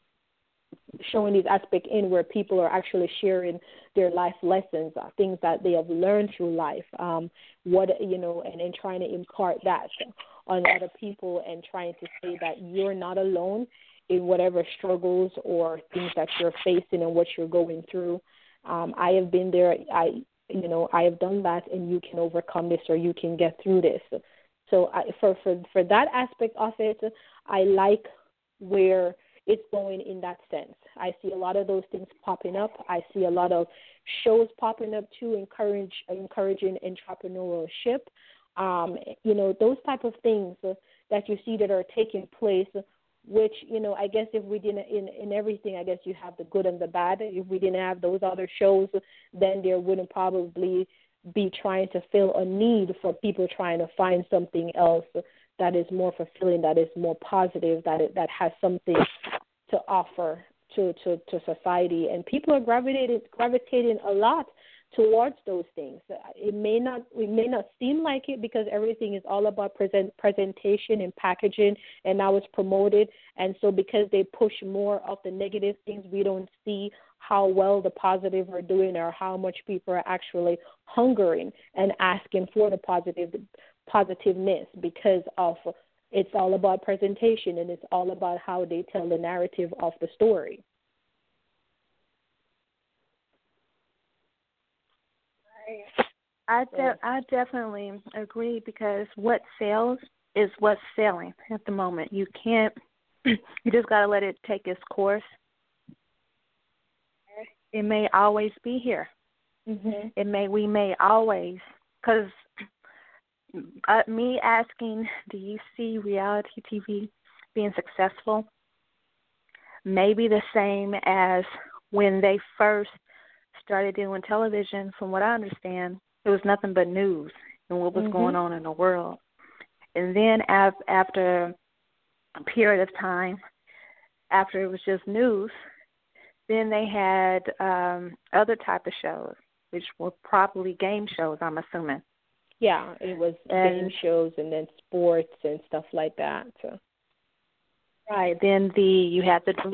showing these aspects in where people are actually sharing their life lessons, uh, things that they have learned through life, um, what you know, and, and trying to impart that on other people and trying to say that you're not alone in whatever struggles or things that you're facing and what you're going through. Um, I have been there. I, you know, I have done that, and you can overcome this, or you can get through this. So I, for, for, for that aspect of it, I like where it's going in that sense. I see a lot of those things popping up. I see a lot of shows popping up too, encourage, encouraging entrepreneurship. Um, you know, those type of things uh, that you see that are taking place, which, you know, I guess if we didn't, in, in everything, I guess you have the good and the bad. If we didn't have those other shows, then there wouldn't probably be trying to fill a need for people trying to find something else that is more fulfilling, that is more positive, that it, that has something to offer to, to, to society. And people are gravitating, gravitating a lot towards those things. It may not it may not seem like it, because everything is all about present presentation and packaging, and now it's promoted. And so because they push more of the negative things, we don't see how well the positive are doing, or how much people are actually hungering and asking for the positive positiveness, because of it's all about presentation, and it's all about how they tell the narrative of the story. I de- I definitely agree, because what sells is what's selling at the moment. You can't. You just got to let it take its course. It may always be here. Mm-hmm. It may. We may always, because uh, me asking, do you see reality T V being successful? Maybe the same as when they first started doing television. From what I understand, it was nothing but news and what was mm-hmm. going on in the world. And then af- after a period of time, after it was just news, then they had um, other type of shows, which were probably game shows, I'm assuming. Yeah, it was and, game shows and then sports and stuff like that. So. Right. Then the you had the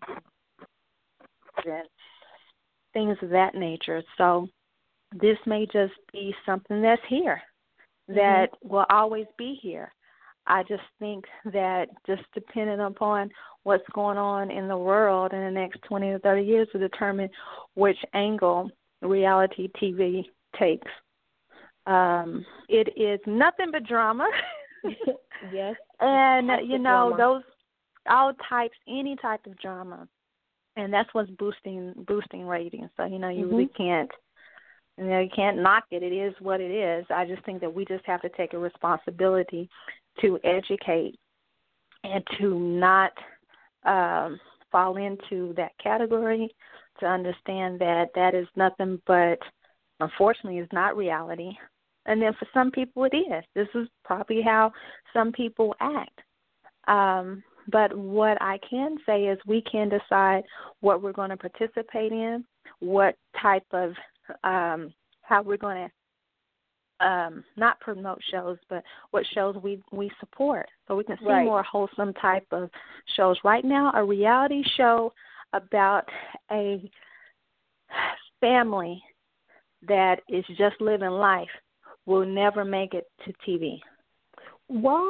things of that nature. So this may just be something that's here, that mm-hmm. will always be here. I just think that just depending upon what's going on in the world in the next twenty to thirty years will determine which angle reality T V takes. Um, it is nothing but drama. Yes. And, you know, drama. those, all types, any type of drama. And that's what's boosting boosting ratings. So, you know, you mm-hmm. really can't, you know, you can't knock it. It is what it is. I just think that we just have to take a responsibility to educate and to not um, fall into that category, to understand that that is nothing but, unfortunately, is not reality. And then for some people it is. This is probably how some people act. Um, but what I can say is we can decide what we're going to participate in, what type of, um, how we're going to um, not promote shows, but what shows we, we support. So we can see right. more wholesome type of shows. Right now, a reality show about a family that is just living life will never make it to T V. Well,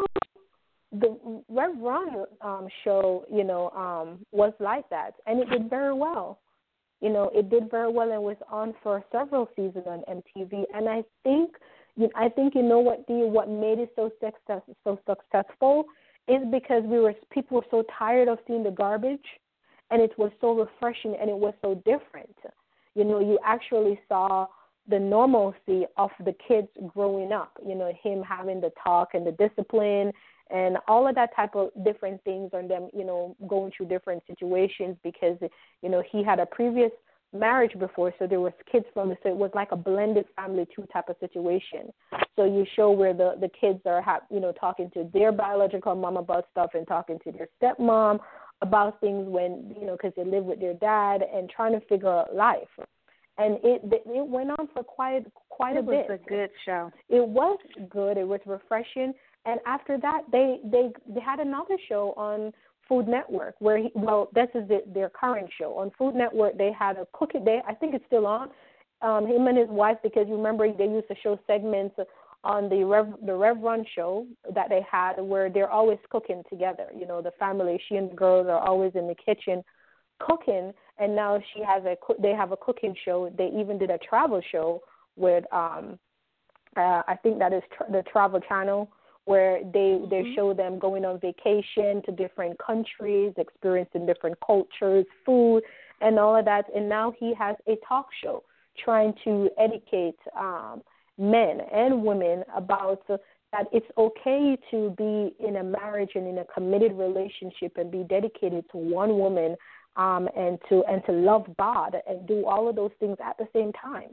the Rev Run um, show, you know, um, was like that, and it did very well. You know, it did very well and was on for several seasons on M T V. And I think, you, I think you know what the what made it so success, so successful is because we were people were so tired of seeing the garbage, and it was so refreshing and it was so different. You know, you actually saw the normalcy of the kids growing up, you know, him having the talk and the discipline and all of that type of different things on them, you know, going through different situations because, you know, he had a previous marriage before, so there was kids from it, so it was like a blended family too type of situation. So you show where the, the kids are, ha- you know, talking to their biological mom about stuff and talking to their stepmom about things when, you know, because they live with their dad and trying to figure out life. And it it went on for quite quite it a bit. It was a good show. It was good. It was refreshing. And after that, they they, they had another show on Food Network where he, well, this is the, their current show on Food Network. They had a cooking day. I think it's still on. Um, him and his wife, because you remember they used to show segments on the Rev the Rev Run show that they had where they're always cooking together. You know, the family, she and the girls are always in the kitchen cooking, and now she has a they have a cooking show. They even did a travel show with um uh, I think that is tra- the Travel Channel, where they mm-hmm. they show them going on vacation to different countries, experiencing different cultures, food, and all of that. And now he has a talk show trying to educate um men and women about uh, that it's okay to be in a marriage and in a committed relationship and be dedicated to one woman. Um, and to and to love God and do all of those things at the same time.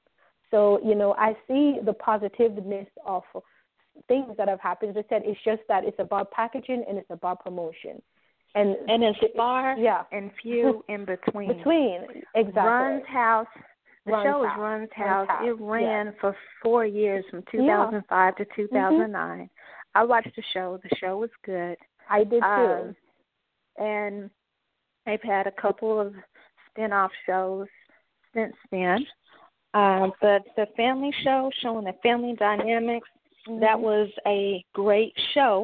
So, you know, I see the positiveness of things that have happened. As I said, it's just that it's about packaging and it's about promotion. And and it's far yeah. and few in between. Between, exactly. Run's House. The Run's show is House. Run's House. Run's It ran yeah. for four years, from two thousand five yeah. to two thousand nine. Mm-hmm. I watched the show. The show was good. I did too. Um, and they've had a couple of spin-off shows since then. Um, but the family show, showing the family dynamics, mm-hmm. that was a great show.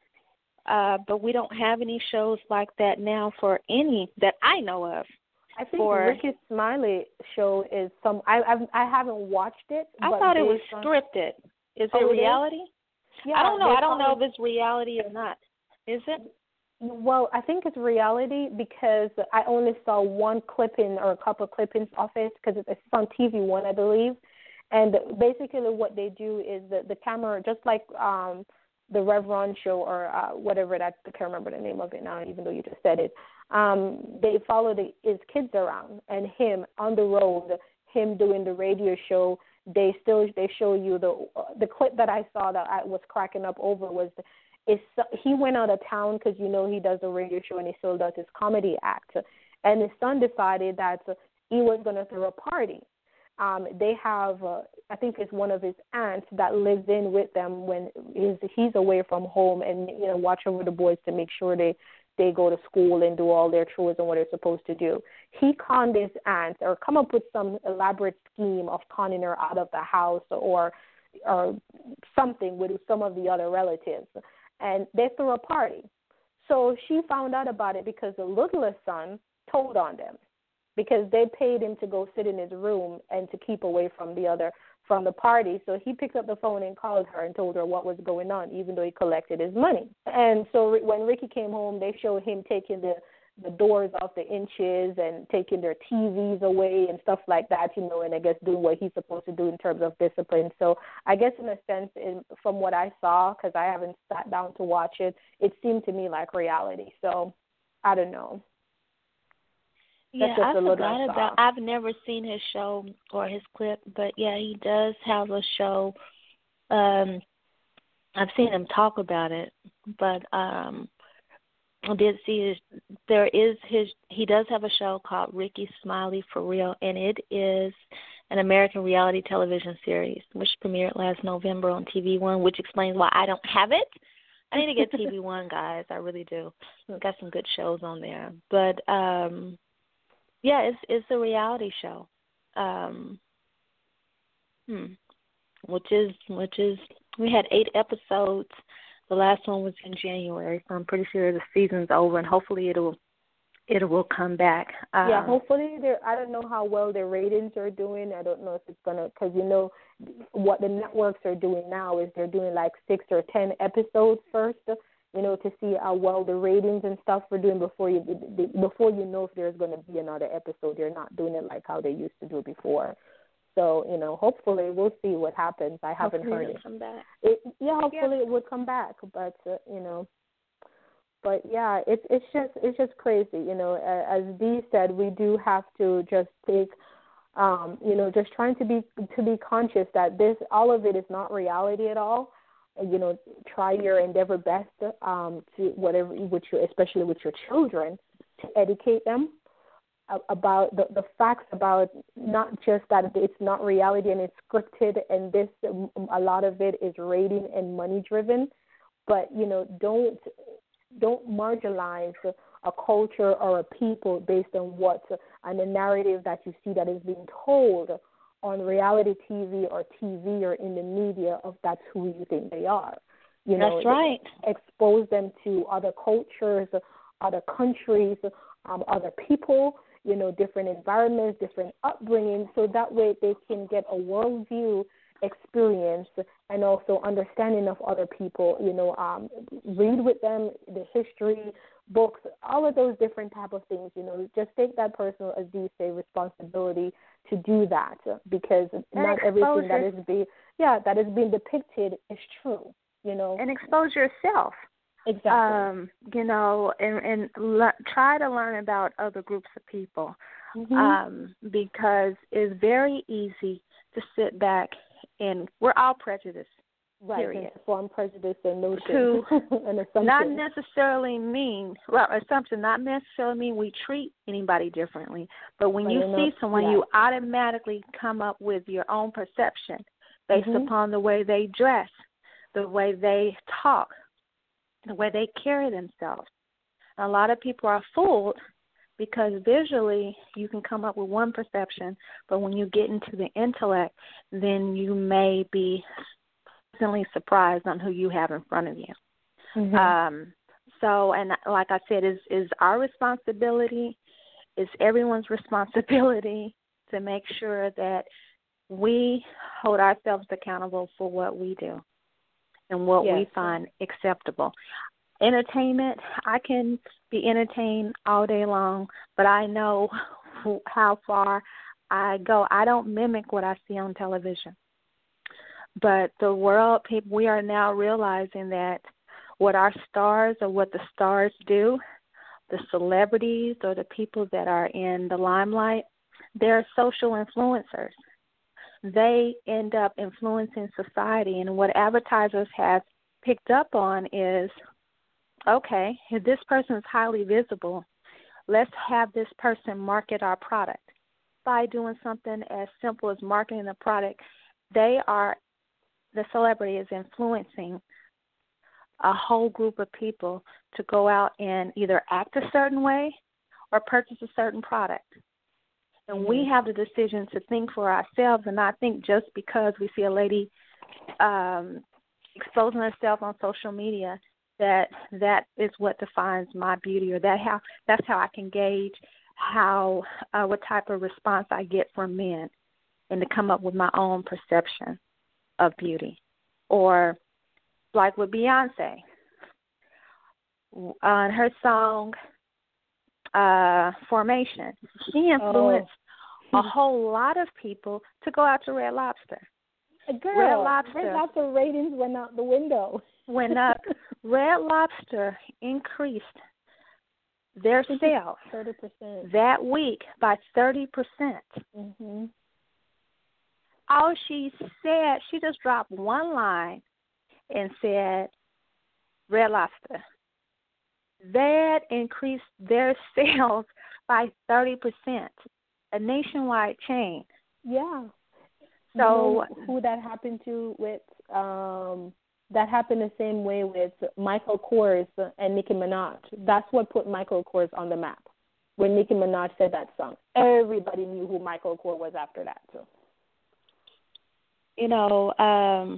Uh, but we don't have any shows like that now for any that I know of. I think for, Ricky Smiley show is some. I I've, I haven't watched it. I but thought it was on, scripted. Is oh, it reality? Is? Yeah, I don't know. I don't know probably, if it's reality or not. Is it? Well, I think it's reality because I only saw one clipping or a couple of clippings of it because it's on T V One, I believe. And basically what they do is the, the camera, just like um, the Rev Run show or uh, whatever, that I can't remember the name of it now, even though you just said it, um, they follow the, his kids around and him on the road, him doing the radio show. They still they show you the the clip that I saw that I was cracking up over was the, Is he went out of town because, you know, he does a radio show and he sold out his comedy act. And his son decided that he was going to throw a party. Um, they have, uh, I think it's one of his aunts that lives in with them when he's, he's away from home and, you know, watch over the boys to make sure they they go to school and do all their chores and what they're supposed to do. He conned his aunt or come up with some elaborate scheme of conning her out of the house or or something with some of the other relatives. And they threw a party. So she found out about it because the littlest son told on them because they paid him to go sit in his room and to keep away from the other from the party. So he picked up the phone and called her and told her what was going on, even though he collected his money. And so when Ricky came home, they showed him taking the, the doors off the inches and taking their T Vs away and stuff like that, you know, and I guess doing what he's supposed to do in terms of discipline. So I guess in a sense, in, from what I saw, because I haven't sat down to watch it, it seemed to me like reality. So I don't know. Yeah, I forgot about. I've never seen his show or his clip, but yeah, he does have a show. Um, I've seen him talk about it, but um, I did see his. There is his. He does have a show called Ricky Smiley for Real, and it is an American reality television series which premiered last November on T V One, which explains why I don't have it. I need to get T V One, guys. I really do. Got some good shows on there, but. um Yeah, it's it's a reality show, um, hmm, which is which is we had eight episodes. The last one was in January, so I'm pretty sure the season's over, and hopefully it'll it will come back. Um, yeah, hopefully. I don't know how well their ratings are doing. I don't know if it's gonna, because you know what the networks are doing now is they're doing like six or ten episodes first. You know, to see how well the ratings and stuff are doing before you before you know if there's going to be another episode. They're not doing it like how they used to do it before. So, you know, hopefully we'll see what happens. I haven't hopefully heard it. Come back. it. Yeah, hopefully yeah. it would come back. But uh, you know, but yeah, it's it's just it's just crazy. You know, as Dee said, we do have to just take. Um, you know, just trying to be to be conscious that this all of it is not reality at all. You know, try your endeavor best um, to whatever, with your, especially with your children, to educate them about the, the facts about not just that it's not reality and it's scripted and this a lot of it is rating and money driven, but you know, don't don't marginalize a culture or a people based on what and the narrative that you see that is being told on reality T V or T V or in the media of that's who you think they are. You know, that's right. Expose them to other cultures, other countries, um, other people, you know, different environments, different upbringing, so that way they can get a worldview experience and also understanding of other people, you know, um, read with them the history, books, all of those different type of things, you know, just take that personal, as you say, responsibility to do that because and not everything that is being, yeah, that is being depicted is true, you know. And expose yourself. Exactly. Um, you know, and, and le- try to learn about other groups of people mm-hmm. um, because it's very easy to sit back and we're all prejudiced. Right, period. and to form prejudice and notion to and assumption. Not necessarily mean, well, assumption, not necessarily mean we treat anybody differently, but when but you see not, someone, yeah. you automatically come up with your own perception based mm-hmm. upon the way they dress, the way they talk, the way they carry themselves. And a lot of people are fooled because visually you can come up with one perception, but when you get into the intellect, then you may be pleasantly surprised on who you have in front of you. Mm-hmm. Um, so, and like I said, is is our responsibility, is everyone's responsibility to make sure that we hold ourselves accountable for what we do and what yes. we find acceptable. Entertainment, I can be entertained all day long, but I know how far I go. I don't mimic what I see on television. But the world, people, we are now realizing that what our stars or what the stars do, the celebrities or the people that are in the limelight, they're social influencers. They end up influencing society. And what advertisers have picked up on is, okay, if this person is highly visible, let's have this person market our product. By doing something as simple as marketing the product, they are the celebrity is influencing a whole group of people to go out and either act a certain way or purchase a certain product. And mm-hmm. we have the decision to think for ourselves and not think just because we see a lady um, exposing herself on social media that that is what defines my beauty, or that how that's how I can gauge how uh, what type of response I get from men, and to come up with my own perception of beauty. Or like with Beyonce, on her song uh, Formation, she influenced oh. a whole lot of people to go out to Red Lobster. Girl, Red Lobster. Red Lobster ratings went out the window. Went up. Red Lobster increased their sales thirty percent that week by thirty percent. Mm-hmm. All she said, she just dropped one line and said, Red Lobster. That increased their sales by thirty percent, a nationwide chain. Yeah. So you know who that happened to with, um, that happened the same way with Michael Kors and Nicki Minaj. That's what put Michael Kors on the map. When Nicki Minaj said that song, everybody knew who Michael Kors was after that. So. You know, um,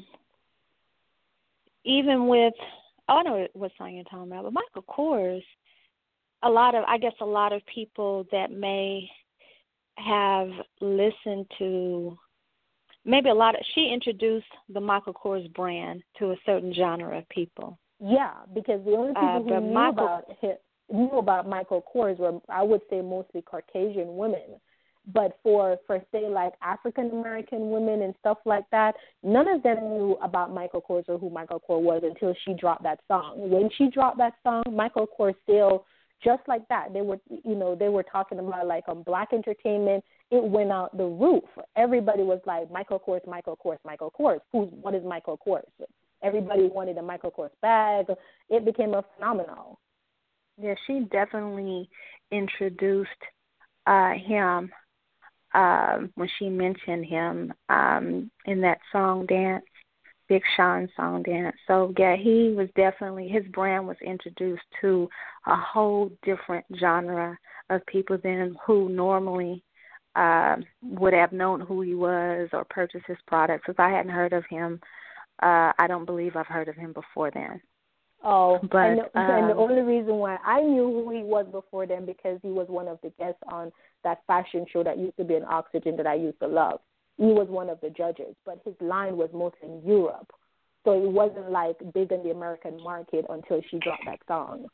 even with, oh, I know what song you're talking about, but Michael Kors, a lot of, I guess a lot of people that may have listened to, maybe a lot of, she introduced the Michael Kors brand to a certain genre of people. Yeah, because the only people uh, who knew Michael, about him, knew about Michael Kors were, I would say, mostly Caucasian women. But for, for say, like African-American women and stuff like that, none of them knew about Michael Kors or who Michael Kors was until she dropped that song. When she dropped that song, Michael Kors still, just like that, they were, you know, they were talking about, like, on Black Entertainment, it went out the roof. Everybody was like, Michael Kors, Michael Kors, Michael Kors. Who's, what is Michael Kors? Everybody wanted a Michael Kors bag. It became a phenomenon. Yeah, she definitely introduced uh, him um, when she mentioned him um, in that song dance, Big Sean song dance. So, yeah, he was definitely, his brand was introduced to a whole different genre of people than who normally uh, would have known who he was or purchased his products. If I hadn't heard of him, uh, I don't believe I've heard of him before then. Oh, but and the, um, and the only reason why I knew who he was before then because he was one of the guests on that fashion show that used to be in Oxygen that I used to love. He was one of the judges, but his line was mostly in Europe. So it wasn't like big in the American market until she dropped that song.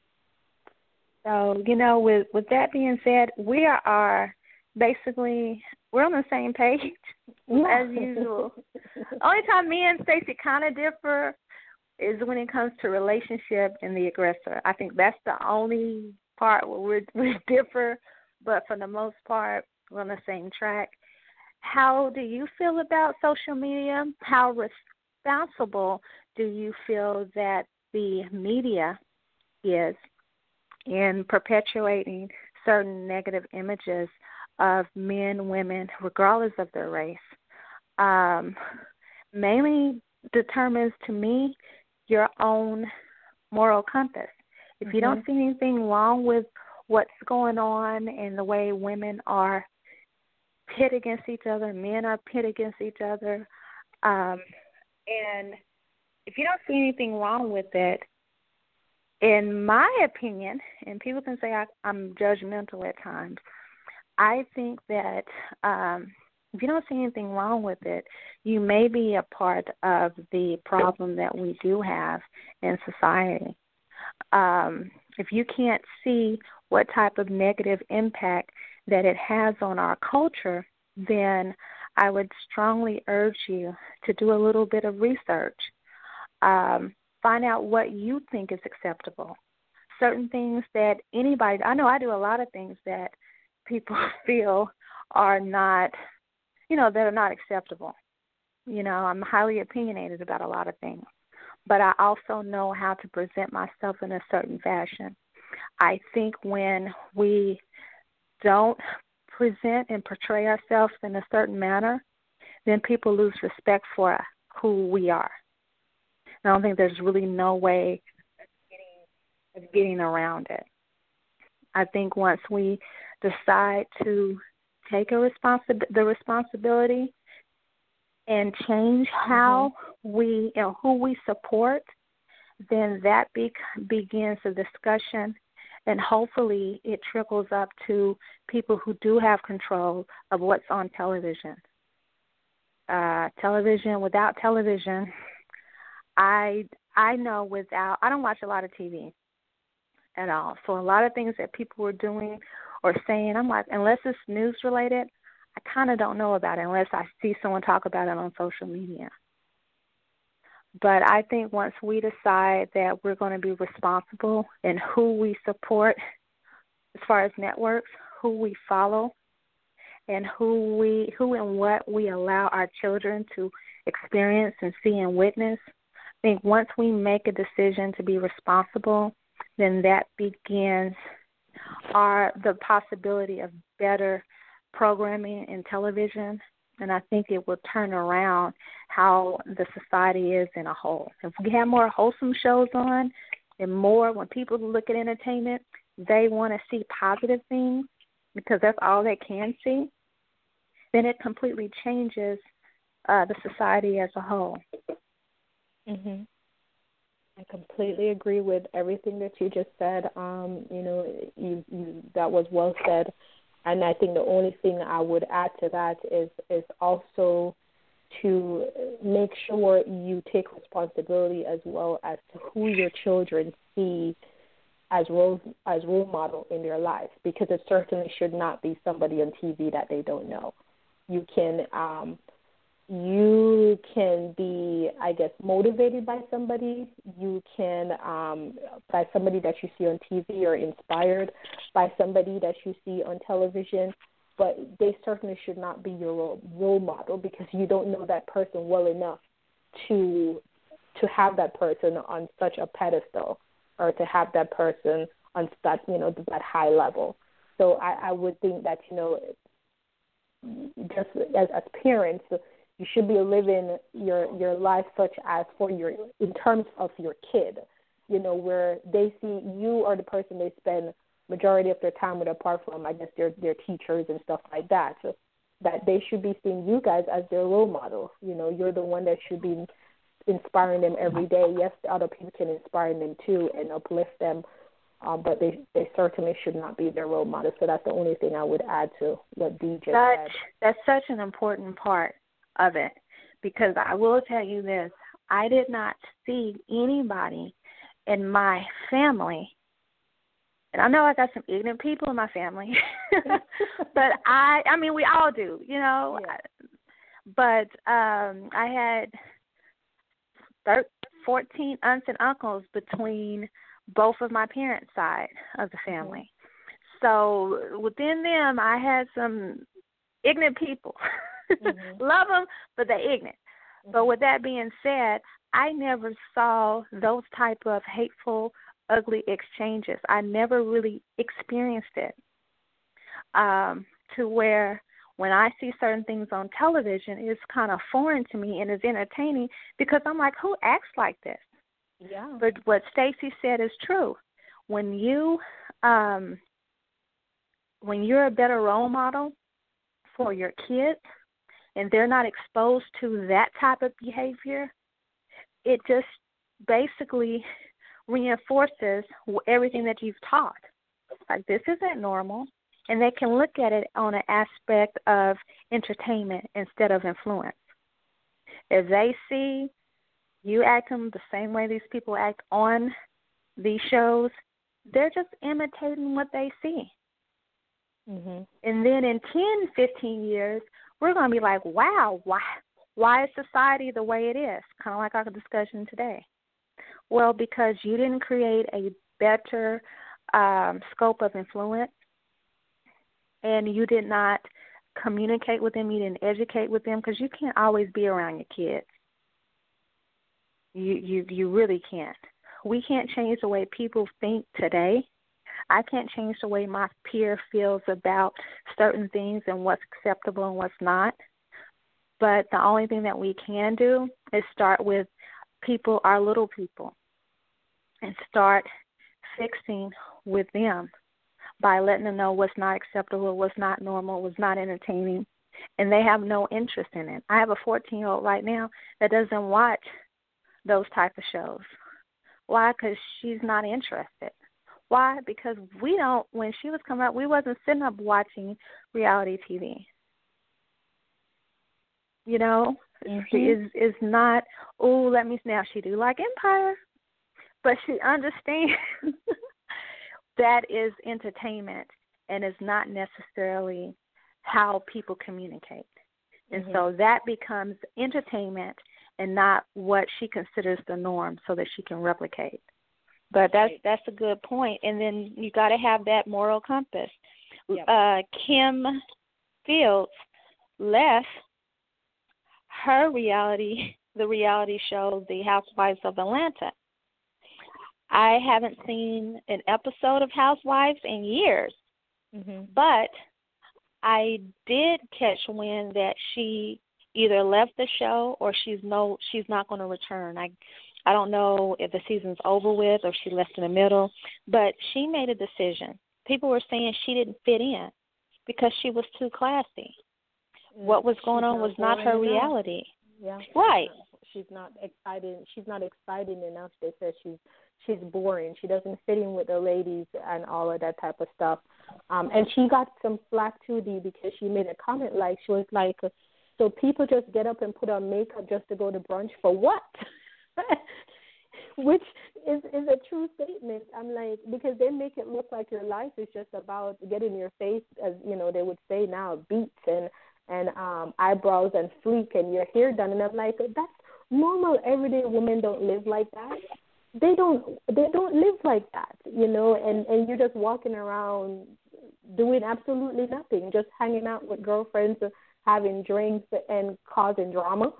So, you know, with, with that being said, we are basically, we're on the same page yeah. as usual. Only time me and Stacey kind of differ is when it comes to relationship and the aggressor. I think that's the only part where we're, we differ, but for the most part, we're on the same track. How do you feel about social media? How responsible do you feel that the media is in perpetuating certain negative images of men, women, regardless of their race? Um, mainly determines, to me, your own moral compass. If you mm-hmm. don't see anything wrong with what's going on and the way women are pit against each other, men are pit against each other, um, and if you don't see anything wrong with it, in my opinion, and people can say I, I'm judgmental at times, I think that um, if you don't see anything wrong with it, you may be a part of the problem that we do have in society. Um, if you can't see what type of negative impact that it has on our culture, then I would strongly urge you to do a little bit of research. Um, find out what you think is acceptable. Certain things that anybody, I know I do a lot of things that people feel are not, you know, that are not acceptable. You know, I'm highly opinionated about a lot of things, but I also know how to present myself in a certain fashion. I think when we don't present and portray ourselves in a certain manner, then people lose respect for who we are. I don't think there's really no way of getting of getting around it. I think once we decide to take a responsi- the responsibility and change how mm-hmm. we, you know, who we support, then that be- begins a discussion, and hopefully it trickles up to people who do have control of what's on television. Uh, television, without television, I I know without, I don't watch a lot of T V at all. So a lot of things that people were doing or saying, I'm like, unless it's news related, I kind of don't know about it unless I see someone talk about it on social media. But I think once we decide that we're going to be responsible in who we support as far as networks, who we follow, and who we, who and what we allow our children to experience and see and witness, I think once we make a decision to be responsible, then that begins our the possibility of better programming in television, and I think it will turn around how the society is in a whole. If we have more wholesome shows on, and more when people look at entertainment, they want to see positive things because that's all they can see, then it completely changes uh, the society as a whole. Mhm. I completely agree with everything that you just said. Um, you know, you, you, that was well said. And I think the only thing I would add to that is is also to make sure you take responsibility as well as to who your children see as role as role model in their lives, because it certainly should not be somebody on T V that they don't know. You can um, you can be, I guess, motivated by somebody. You can um, by somebody that you see on T V, or inspired by somebody that you see on television. But they certainly should not be your role, role model, because you don't know that person well enough to to have that person on such a pedestal, or to have that person on that, you know, that high level. So I, I would think that, you know, just as, as parents, you should be living your your life such as for your, in terms of your kid, you know, where they see you are the person they spend majority of their time with, apart from, I guess, their their teachers and stuff like that. So that they should be seeing you guys as their role model. You know, you're the one that should be inspiring them every day. Yes, other people can inspire them too and uplift them, uh, but they, they certainly should not be their role model. So that's the only thing I would add to what D J such, said. That's such an important part of it, because I will tell you this, I did not see anybody in my family, and I know I got some ignorant people in my family, but I, I mean, we all do, you know, yeah. But um, I had thirteen, fourteen aunts and uncles between both of my parents' side of the family. Mm-hmm. So within them, I had some ignorant people. Mm-hmm. Love them, but they're ignorant. Mm-hmm. But with that being said, I never saw those type of hateful, ugly exchanges. I never really experienced it, um, to where when I see certain things on television, it's kind of foreign to me and it's entertaining, because I'm like, who acts like this? Yeah. But what Stacey said is true. When you, um, when you're a better role model for your kids, and they're not exposed to that type of behavior, it just basically reinforces everything that you've taught. Like, this isn't normal. And they can look at it on an aspect of entertainment instead of influence. If they see you acting the same way these people act on these shows, they're just imitating what they see. Mm-hmm. And then in ten, fifteen years, we're going to be like, wow, why, why is society the way it is? Kind of like our discussion today. Well, because you didn't create a better um, scope of influence, and you did not communicate with them, you didn't educate with them, because you can't always be around your kids. You, you, you really can't. We can't change the way people think today. I can't change the way my peer feels about certain things and what's acceptable and what's not. But the only thing that we can do is start with people, our little people, and start fixing with them by letting them know what's not acceptable, what's not normal, what's not entertaining, and they have no interest in it. I have a fourteen-year-old right now that doesn't watch those type of shows. Why? Because she's not interested. Why? Because we don't, when she was coming up, we wasn't sitting up watching reality T V. You know, mm-hmm. is is not, oh, let me, now she do like Empire, but she understands that is entertainment and is not necessarily how people communicate. And mm-hmm. so that becomes entertainment and not what she considers the norm so that she can replicate. But that's that's a good point. And then you got to have that moral compass. Yep. Uh, Kim Fields left her reality, the reality show, The Housewives of Atlanta. I haven't seen an episode of Housewives in years, mm-hmm. but I did catch wind that she either left the show or she's no, she's not going to return. I, I don't know if the season's over with or she left in the middle, but she made a decision. People were saying she didn't fit in because she was too classy. What was going on was not her reality. Yeah, right. She's not exciting. She's not exciting enough. They said she's she's boring. She doesn't fit in with the ladies and all of that type of stuff. Um, and she got some flack too, Dee, because she made a comment like she was like, "So people just get up and put on makeup just to go to brunch for what?" Which is is a true statement. I'm like, because they make it look like your life is just about getting your face, as you know, they would say now, beats and and um, eyebrows and fleek and your hair done. And I'm like, that's normal. Everyday women don't live like that. They don't. They don't live like that, you know. And, and you're just walking around doing absolutely nothing, just hanging out with girlfriends, having drinks, and causing drama.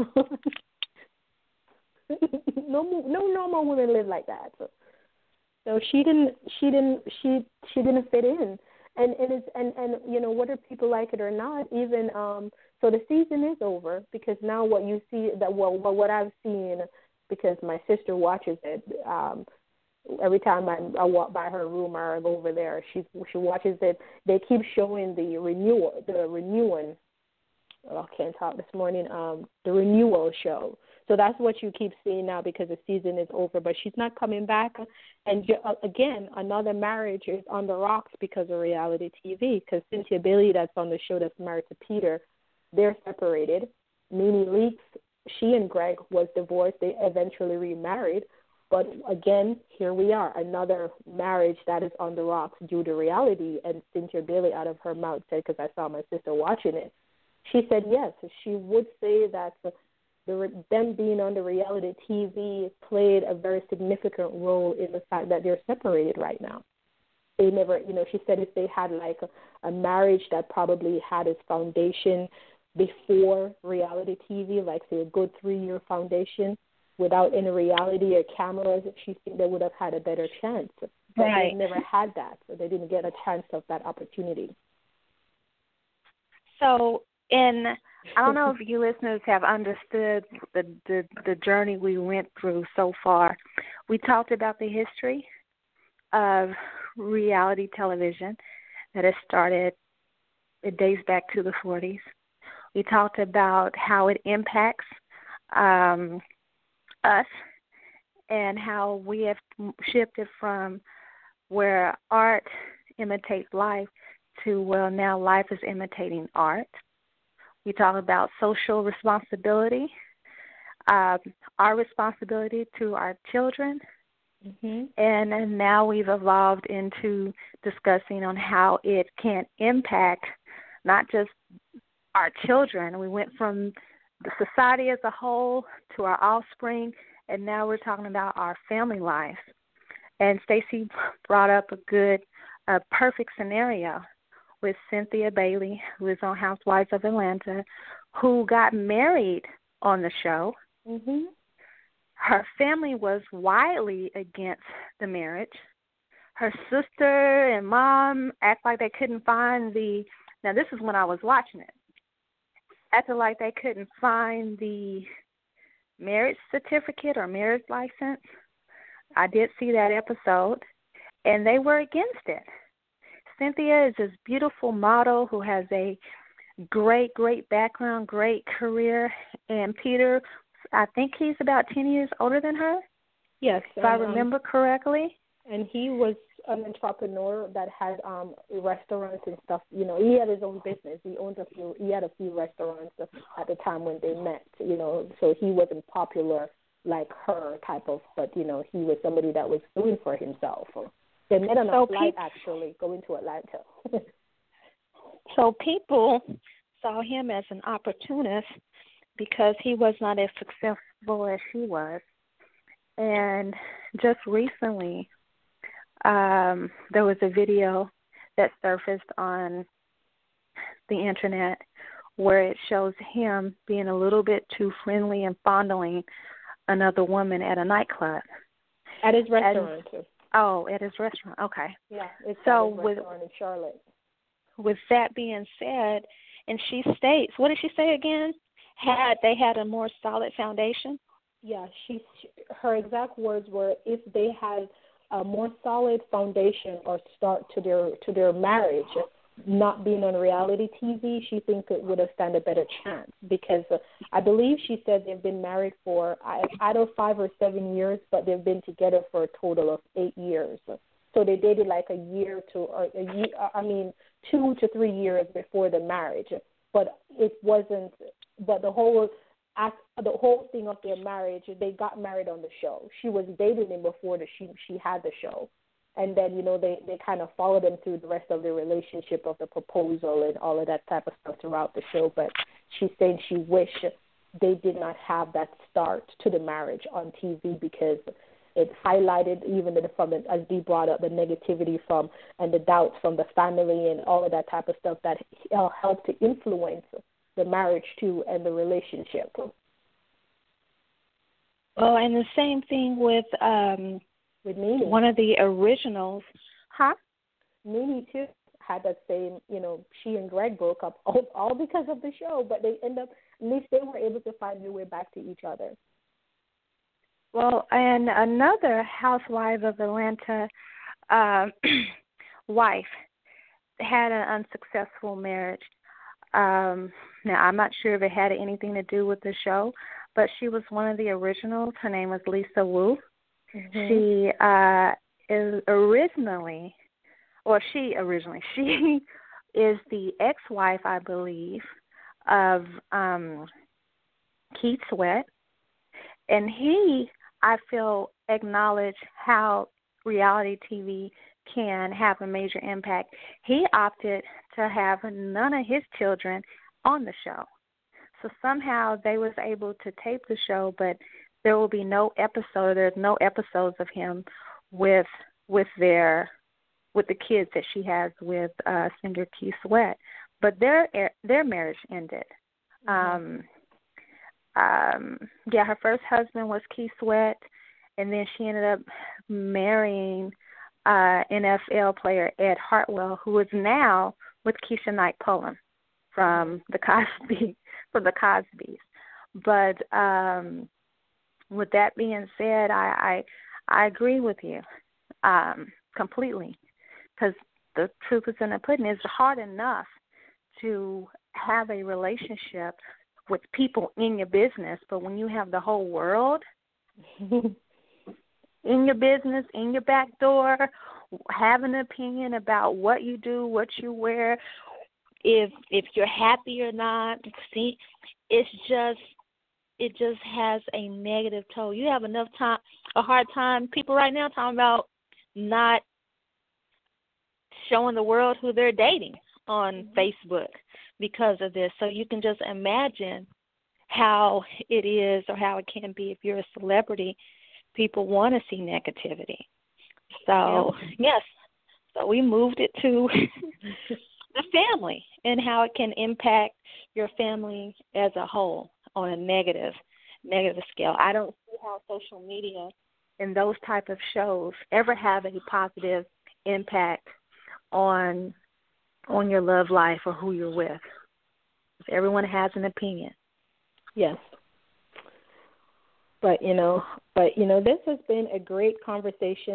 no, no normal women live like that. So, so she didn't. She didn't. She she didn't fit in. And and it's and, and you know, whether people like it or not, even um so the season is over because now what you see that well, well what I've seen, because my sister watches it, um every time I, I walk by her room or I go over there, she she watches it. They keep showing the renewal the renewing oh, I can't talk this morning, um the renewal show. So that's what you keep seeing now because the season is over, but she's not coming back. And again, another marriage is on the rocks because of reality T V, because Cynthia Bailey, that's on the show, that's married to Peter, they're separated. Nene Leakes, she and Greg was divorced. They eventually remarried. But again, here we are, another marriage that is on the rocks due to reality. And Cynthia Bailey, out of her mouth, said, because I saw my sister watching it, she said yes. She would say that the, them being on the reality T V played a very significant role in the fact that they're separated right now. They never, you know, she said if they had like a, a marriage that probably had its foundation before reality T V, like say a good three-year foundation, without any reality or cameras, she think they would have had a better chance. But right. They never had that, so they didn't get a chance of that opportunity. So in I don't know if you listeners have understood the, the the journey we went through so far. We talked about the history of reality television that has started, it dates back to the forties. We talked about how it impacts um, us and how we have shifted from where art imitates life to, well, now life is imitating art. We talk about social responsibility, uh, our responsibility to our children, mm-hmm. and, and now we've evolved into discussing on how it can impact not just our children. We went from the society as a whole to our offspring, and now we're talking about our family life. And Stacey brought up a good, a perfect scenario with Cynthia Bailey, who is on Housewives of Atlanta, who got married on the show. Mm-hmm. Her family was wildly against the marriage. Her sister and mom act like they couldn't find the, now this is when I was watching it, acted like they couldn't find the marriage certificate or marriage license. I did see that episode. and they were against it. Cynthia is this beautiful model who has a great, great background, great career, and Peter, I think he's about ten years older than her. Yes, if and, I remember um, correctly. And he was an entrepreneur that had um, restaurants and stuff. You know, he had his own business. He owned a few. He had a few restaurants at the time when they met. You know, so he wasn't popular like her type of, but you know, he was somebody that was doing for himself. They met on a so flight pe- actually going to Atlanta. So people saw him as an opportunist because he was not as successful as she was. And just recently, um, there was a video that surfaced on the internet where it shows him being a little bit too friendly and fondling another woman at a nightclub. At his restaurant, too. Oh, at his restaurant. Okay. Yeah, it's so at his with, restaurant in Charlotte. With that being said, and she states, what did she say again? Had they had a more solid foundation? Yeah, she, her exact words were, if they had a more solid foundation or start to their to their marriage, not being on reality T V, she thinks it would have stand a better chance because uh, I believe she said they've been married for I, I don't know five or seven years, but they've been together for a total of eight years. So they dated like a year to or a year, I mean two to three years before the marriage, but it wasn't. But the whole the whole thing of their marriage, they got married on the show. She was dating him before the, she she had the show. And then, you know, they, they kind of followed them through the rest of the relationship of the proposal and all of that type of stuff throughout the show. But she's saying she wished they did not have that start to the marriage on T V because it highlighted even the, from the, as Dee brought up, the negativity from and the doubts from the family and all of that type of stuff that uh, helped to influence the marriage too and the relationship. Well, and the same thing with um, with Nene. One of the originals, huh? Nene too had that same, you know, she and Greg broke up all, all because of the show, but they end up, at least they were able to find their way back to each other. Well, and another housewife of Atlanta uh, wife had an unsuccessful marriage. Um, now, I'm not sure if it had anything to do with the show, but she was one of the originals. Her name was Lisa Wu. Mm-hmm. She uh, is originally, or she originally, she is the ex-wife, I believe, of um, Keith Sweat. And he, I feel, acknowledged how reality T V can have a major impact. He opted to have none of his children on the show. So somehow they was able to tape the show, but there will be no episode. There's no episodes of him with with their with the kids that she has with uh, singer Keith Sweat. But their their marriage ended. Mm-hmm. Um, um, yeah, her first husband was Keith Sweat, and then she ended up marrying uh, N F L player Ed Hartwell, who is now with Keisha Knight Pulliam from the Cosby from the Cosbys. But um, with that being said, I I, I agree with you um, completely, because the truth is in the pudding. It's hard enough to have a relationship with people in your business, but when you have the whole world in your business, in your back door, have an opinion about what you do, what you wear, if if you're happy or not, see, it's just it just has a negative toll. You have enough time, a hard time. People right now talking about not showing the world who they're dating on Facebook because of this. So you can just imagine how it is or how it can be if you're a celebrity. People want to see negativity. So, yeah. yes, so we moved it to the family and how it can impact your family as a whole on a negative, negative scale. I don't see how social media and those type of shows ever have any positive impact on on your love life or who you're with. Everyone has an opinion. Yes. But, you know, but, you know, this has been a great conversation.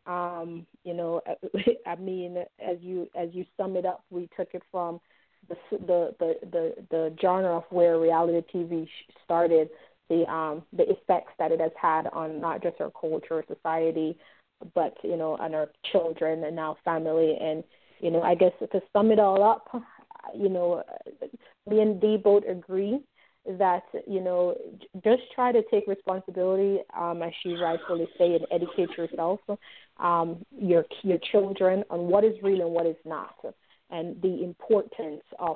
Um, you know, I mean, as you as you sum it up, we took it from the the the the, the genre of where reality T V started, the um the effects that it has had on not just our culture, society, but you know, on our children and now family. And you know, I guess to sum it all up, you know, me and Dee both agree that, you know, just try to take responsibility, um, as she rightfully say, and educate yourself, um, your your children on what is real and what is not, and the importance of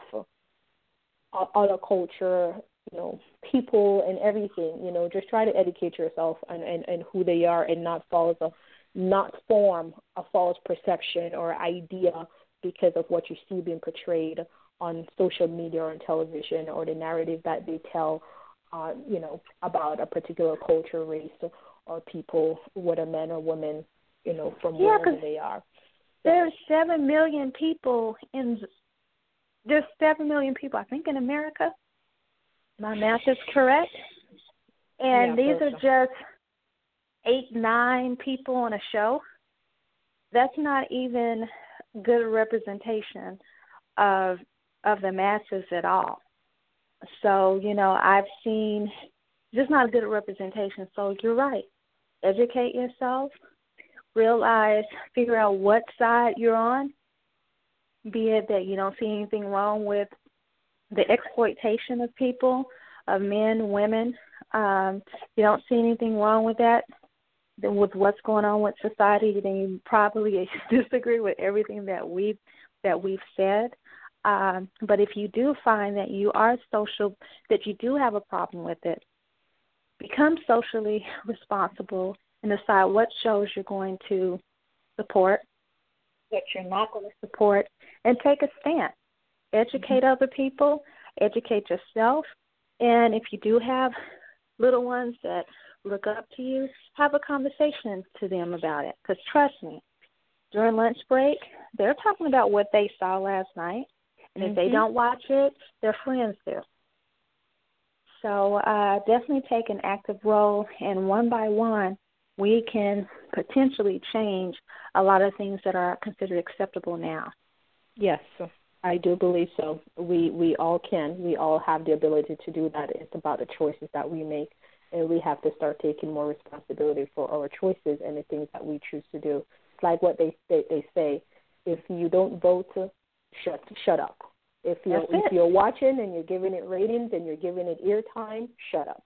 uh, other culture, you know, people and everything. You know, just try to educate yourself and, and, and who they are, and not false, a, not form a false perception or idea because of what you see being portrayed on social media or on television, or the narrative that they tell, uh, you know, about a particular culture, race, or, or people, whether men or women, you know, from yeah, wherever they are. There's seven million people in. There's seven million people, I think, in America. My math is correct, and yeah, these are so. just eight, nine people on a show. That's not even good representation of of the masses at all. So, you know, I've seen just not a good representation. So you're right. Educate yourself. Realize, figure out what side you're on, be it that you don't see anything wrong with the exploitation of people, of men, women. Um, you don't see anything wrong with that, then with what's going on with society, then you probably disagree with everything that we've, that we've said. Um, but if you do find that you are social, that you do have a problem with it, become socially responsible and decide what shows you're going to support, what you're not going to support, and take a stand. Educate other people, educate yourself, and if you do have little ones that look up to you, have a conversation to them about it. Because trust me, during lunch break, they're talking about what they saw last night. And if mm-hmm. they don't watch it, their friends do. So uh, definitely take an active role, and one by one, we can potentially change a lot of things that are considered acceptable now. Yes, I do believe so. We we all can. We all have the ability to do that. It's about the choices that we make, and we have to start taking more responsibility for our choices and the things that we choose to do. It's like what they they, they say, if you don't vote, shut shut up. If you're if you're watching and you're giving it ratings and you're giving it airtime, shut up.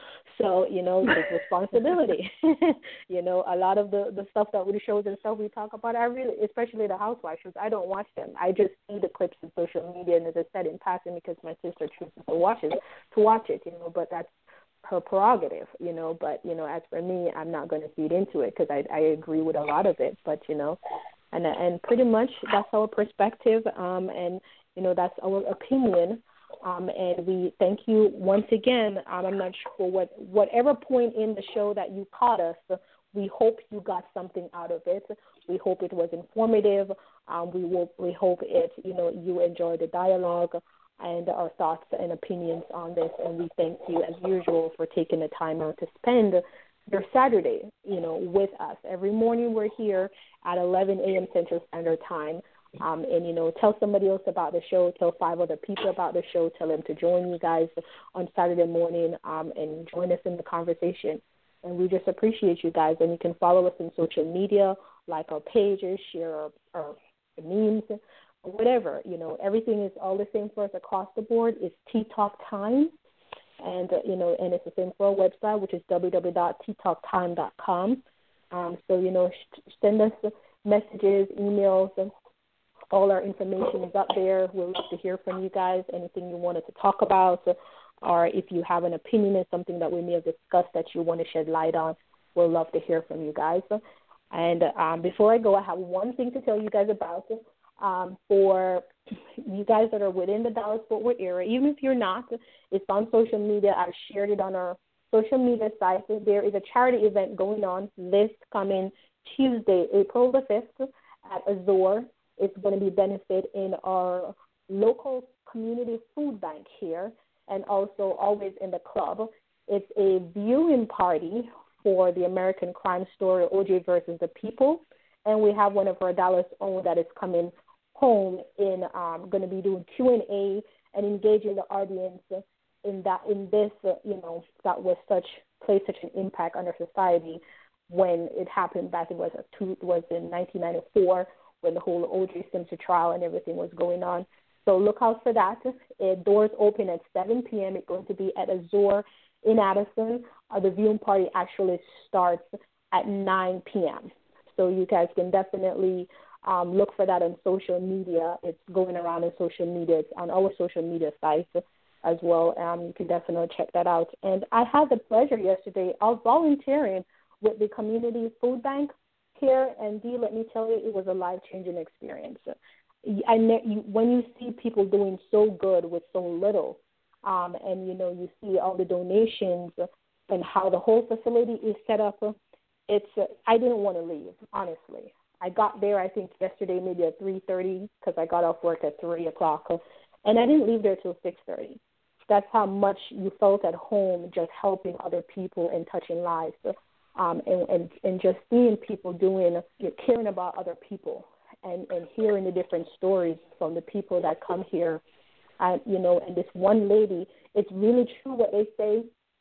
So, you know, take responsibility. You know, a lot of the, the stuff that we shows and stuff we talk about, I really, especially the housewives shows, I don't watch them. I just see the clips on social media, and as I said, in passing, because my sister chooses to watch it, to watch it, you know, but that's her prerogative, you know. But, you know, as for me, I'm not going to feed into it because I, I agree with a lot of it. But, you know, and and pretty much that's our perspective, um, and, you know, that's our opinion, um, and we thank you once again. Um, I'm not sure what whatever point in the show that you caught us, we hope you got something out of it. We hope it was informative. Um, we will, we hope it, you know, you enjoyed the dialogue and our thoughts and opinions on this. And we thank you, as usual, for taking the time out to spend your Saturday, you know, with us. Every morning we're here at eleven a.m. Central Standard Time. Um, and, you know, tell somebody else about the show, tell five other people about the show, tell them to join you guys on Saturday morning, um, and join us in the conversation. And we just appreciate you guys. And you can follow us on social media, like our pages, share our, our memes, or whatever. You know, everything is all the same for us across the board. It's Tea Talk Time. And, uh, you know, and it's the same for our website, which is w w w dot tea talk time dot com. Um, so, you know, sh- send us messages, emails, and all our information is up there. We'd love to hear from you guys, anything you wanted to talk about, or if you have an opinion on something that we may have discussed that you want to shed light on, we'd love to hear from you guys. And um, before I go, I have one thing to tell you guys about. Um, for you guys that are within the Dallas-Fort Worth area, even if you're not, it's on social media. I've shared it on our social media site. There is a charity event going on this coming Tuesday, April the fifth, at Azure. It's going to be benefit in our local community food bank here, and also always in the club. It's a viewing party for the American Crime Story, O J versus the People. And we have one of our Dallas own that is coming home in um, going to be doing Q and A and engaging the audience in that in this, uh, you know, that was such played such an impact on our society when it happened back. It was a two, it was in nineteen ninety-four when the whole O J Simpson trial and everything was going on. So look out for that. It, doors open at seven p.m. It's going to be at Azure in Addison. Uh, the viewing party actually starts at nine p.m. So you guys can definitely um, look for that on social media. It's going around on social media. It's on our social media sites as well. Um, you can definitely check that out. And I had the pleasure yesterday of volunteering with the community food bank here. And Dee, let me tell you, it was a life-changing experience. I ne- you, when you see people doing so good with so little, um, and, you know, you see all the donations and how the whole facility is set up, it's uh, I didn't want to leave, honestly. I got there, I think, yesterday maybe at three thirty because I got off work at three o'clock, and I didn't leave there till six thirty. That's how much you felt at home just helping other people and touching lives, um, and, and, and just seeing people doing, you know, caring about other people and, and hearing the different stories from the people that come here. Uh, you know, and this one lady, it's really true what they say,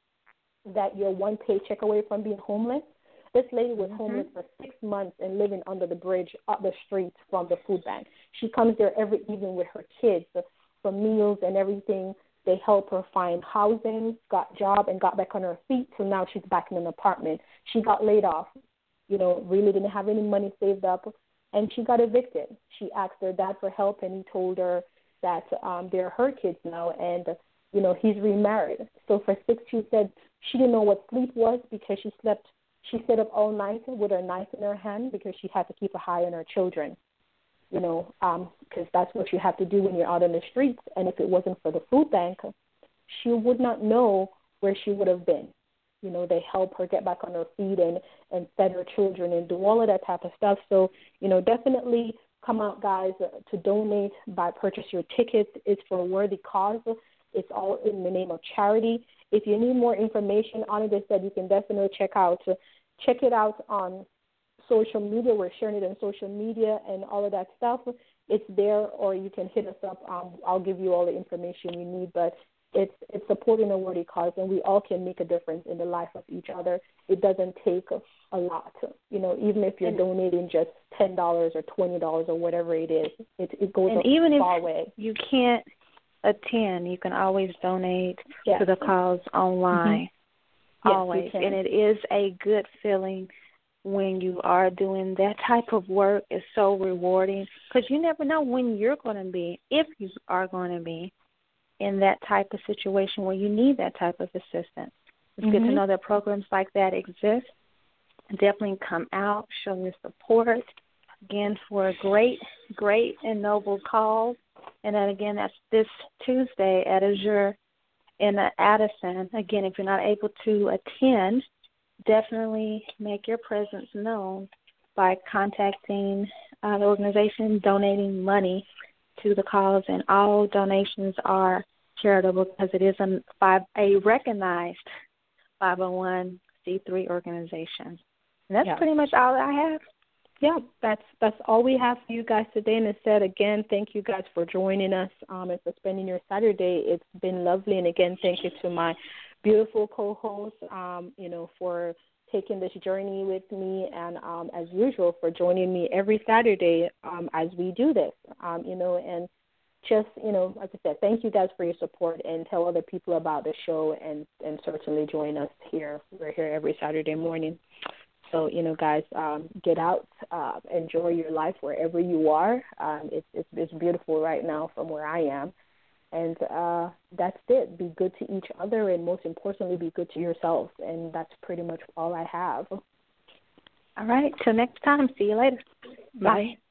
that you're one paycheck away from being homeless. This lady was mm-hmm. homeless for six months and living under the bridge up the street from the food bank. She comes there every evening with her kids for meals and everything. They help her find housing, got job, and got back on her feet. So now she's back in an apartment. She got laid off, you know, really didn't have any money saved up, and she got evicted. She asked her dad for help, and he told her that um, they're her kids now, and, you know, he's remarried. So for six, she said she didn't know what sleep was because she slept, she stayed up all night with her knife in her hand because she had to keep an eye on her children, you know, because um, that's what you have to do when you're out on the streets. And if it wasn't for the food bank, she would not know where she would have been. You know, they help her get back on her feet and, and fed her children and do all of that type of stuff. So, you know, definitely come out, guys, uh, to donate, buy, purchase your tickets. It's for a worthy cause. It's all in the name of charity. If you need more information on it, as I said, you can definitely check out uh, check it out on social media. We're sharing it on social media and all of that stuff. It's there, or you can hit us up. Um, I'll give you all the information you need. But it's it's supporting a worthy cause, and we all can make a difference in the life of each other. It doesn't take a lot, you know. Even if you're and, donating just ten dollars or twenty dollars or whatever it is, it it goes and a even far if way. You can't attend, you can always donate yes. to the cause online. Mm-hmm. Always, yes, and it is a good feeling when you are doing that type of work. It's so rewarding because you never know when you're going to be, if you are going to be in that type of situation where you need that type of assistance. It's mm-hmm. good to know that programs like that exist. Definitely come out, show your support, again, for a great, great and noble cause. And then, again, that's this Tuesday at Azure in Addison. Again, if you're not able to attend, definitely make your presence known by contacting uh, the organization, donating money to the cause, and all donations are charitable because it is a, five, a recognized five oh one c three organization. And that's yeah. pretty much all I have. Yeah, that's that's all we have for you guys today. And instead, again, thank you guys for joining us um, and for spending your Saturday. It's been lovely. And again, thank you to my beautiful co-host, um, you know, for taking this journey with me, and um, as usual, for joining me every Saturday um, as we do this, um, you know, and just, you know, like I said, thank you guys for your support, and tell other people about the show, and, and certainly join us here. We're here every Saturday morning. So, you know, guys, um, get out, uh, enjoy your life wherever you are. Um, it's, it's it's beautiful right now from where I am. And uh, that's it. Be good to each other, and most importantly, be good to yourself. And that's pretty much all I have. All right. Till next time. See you later. Bye. Bye.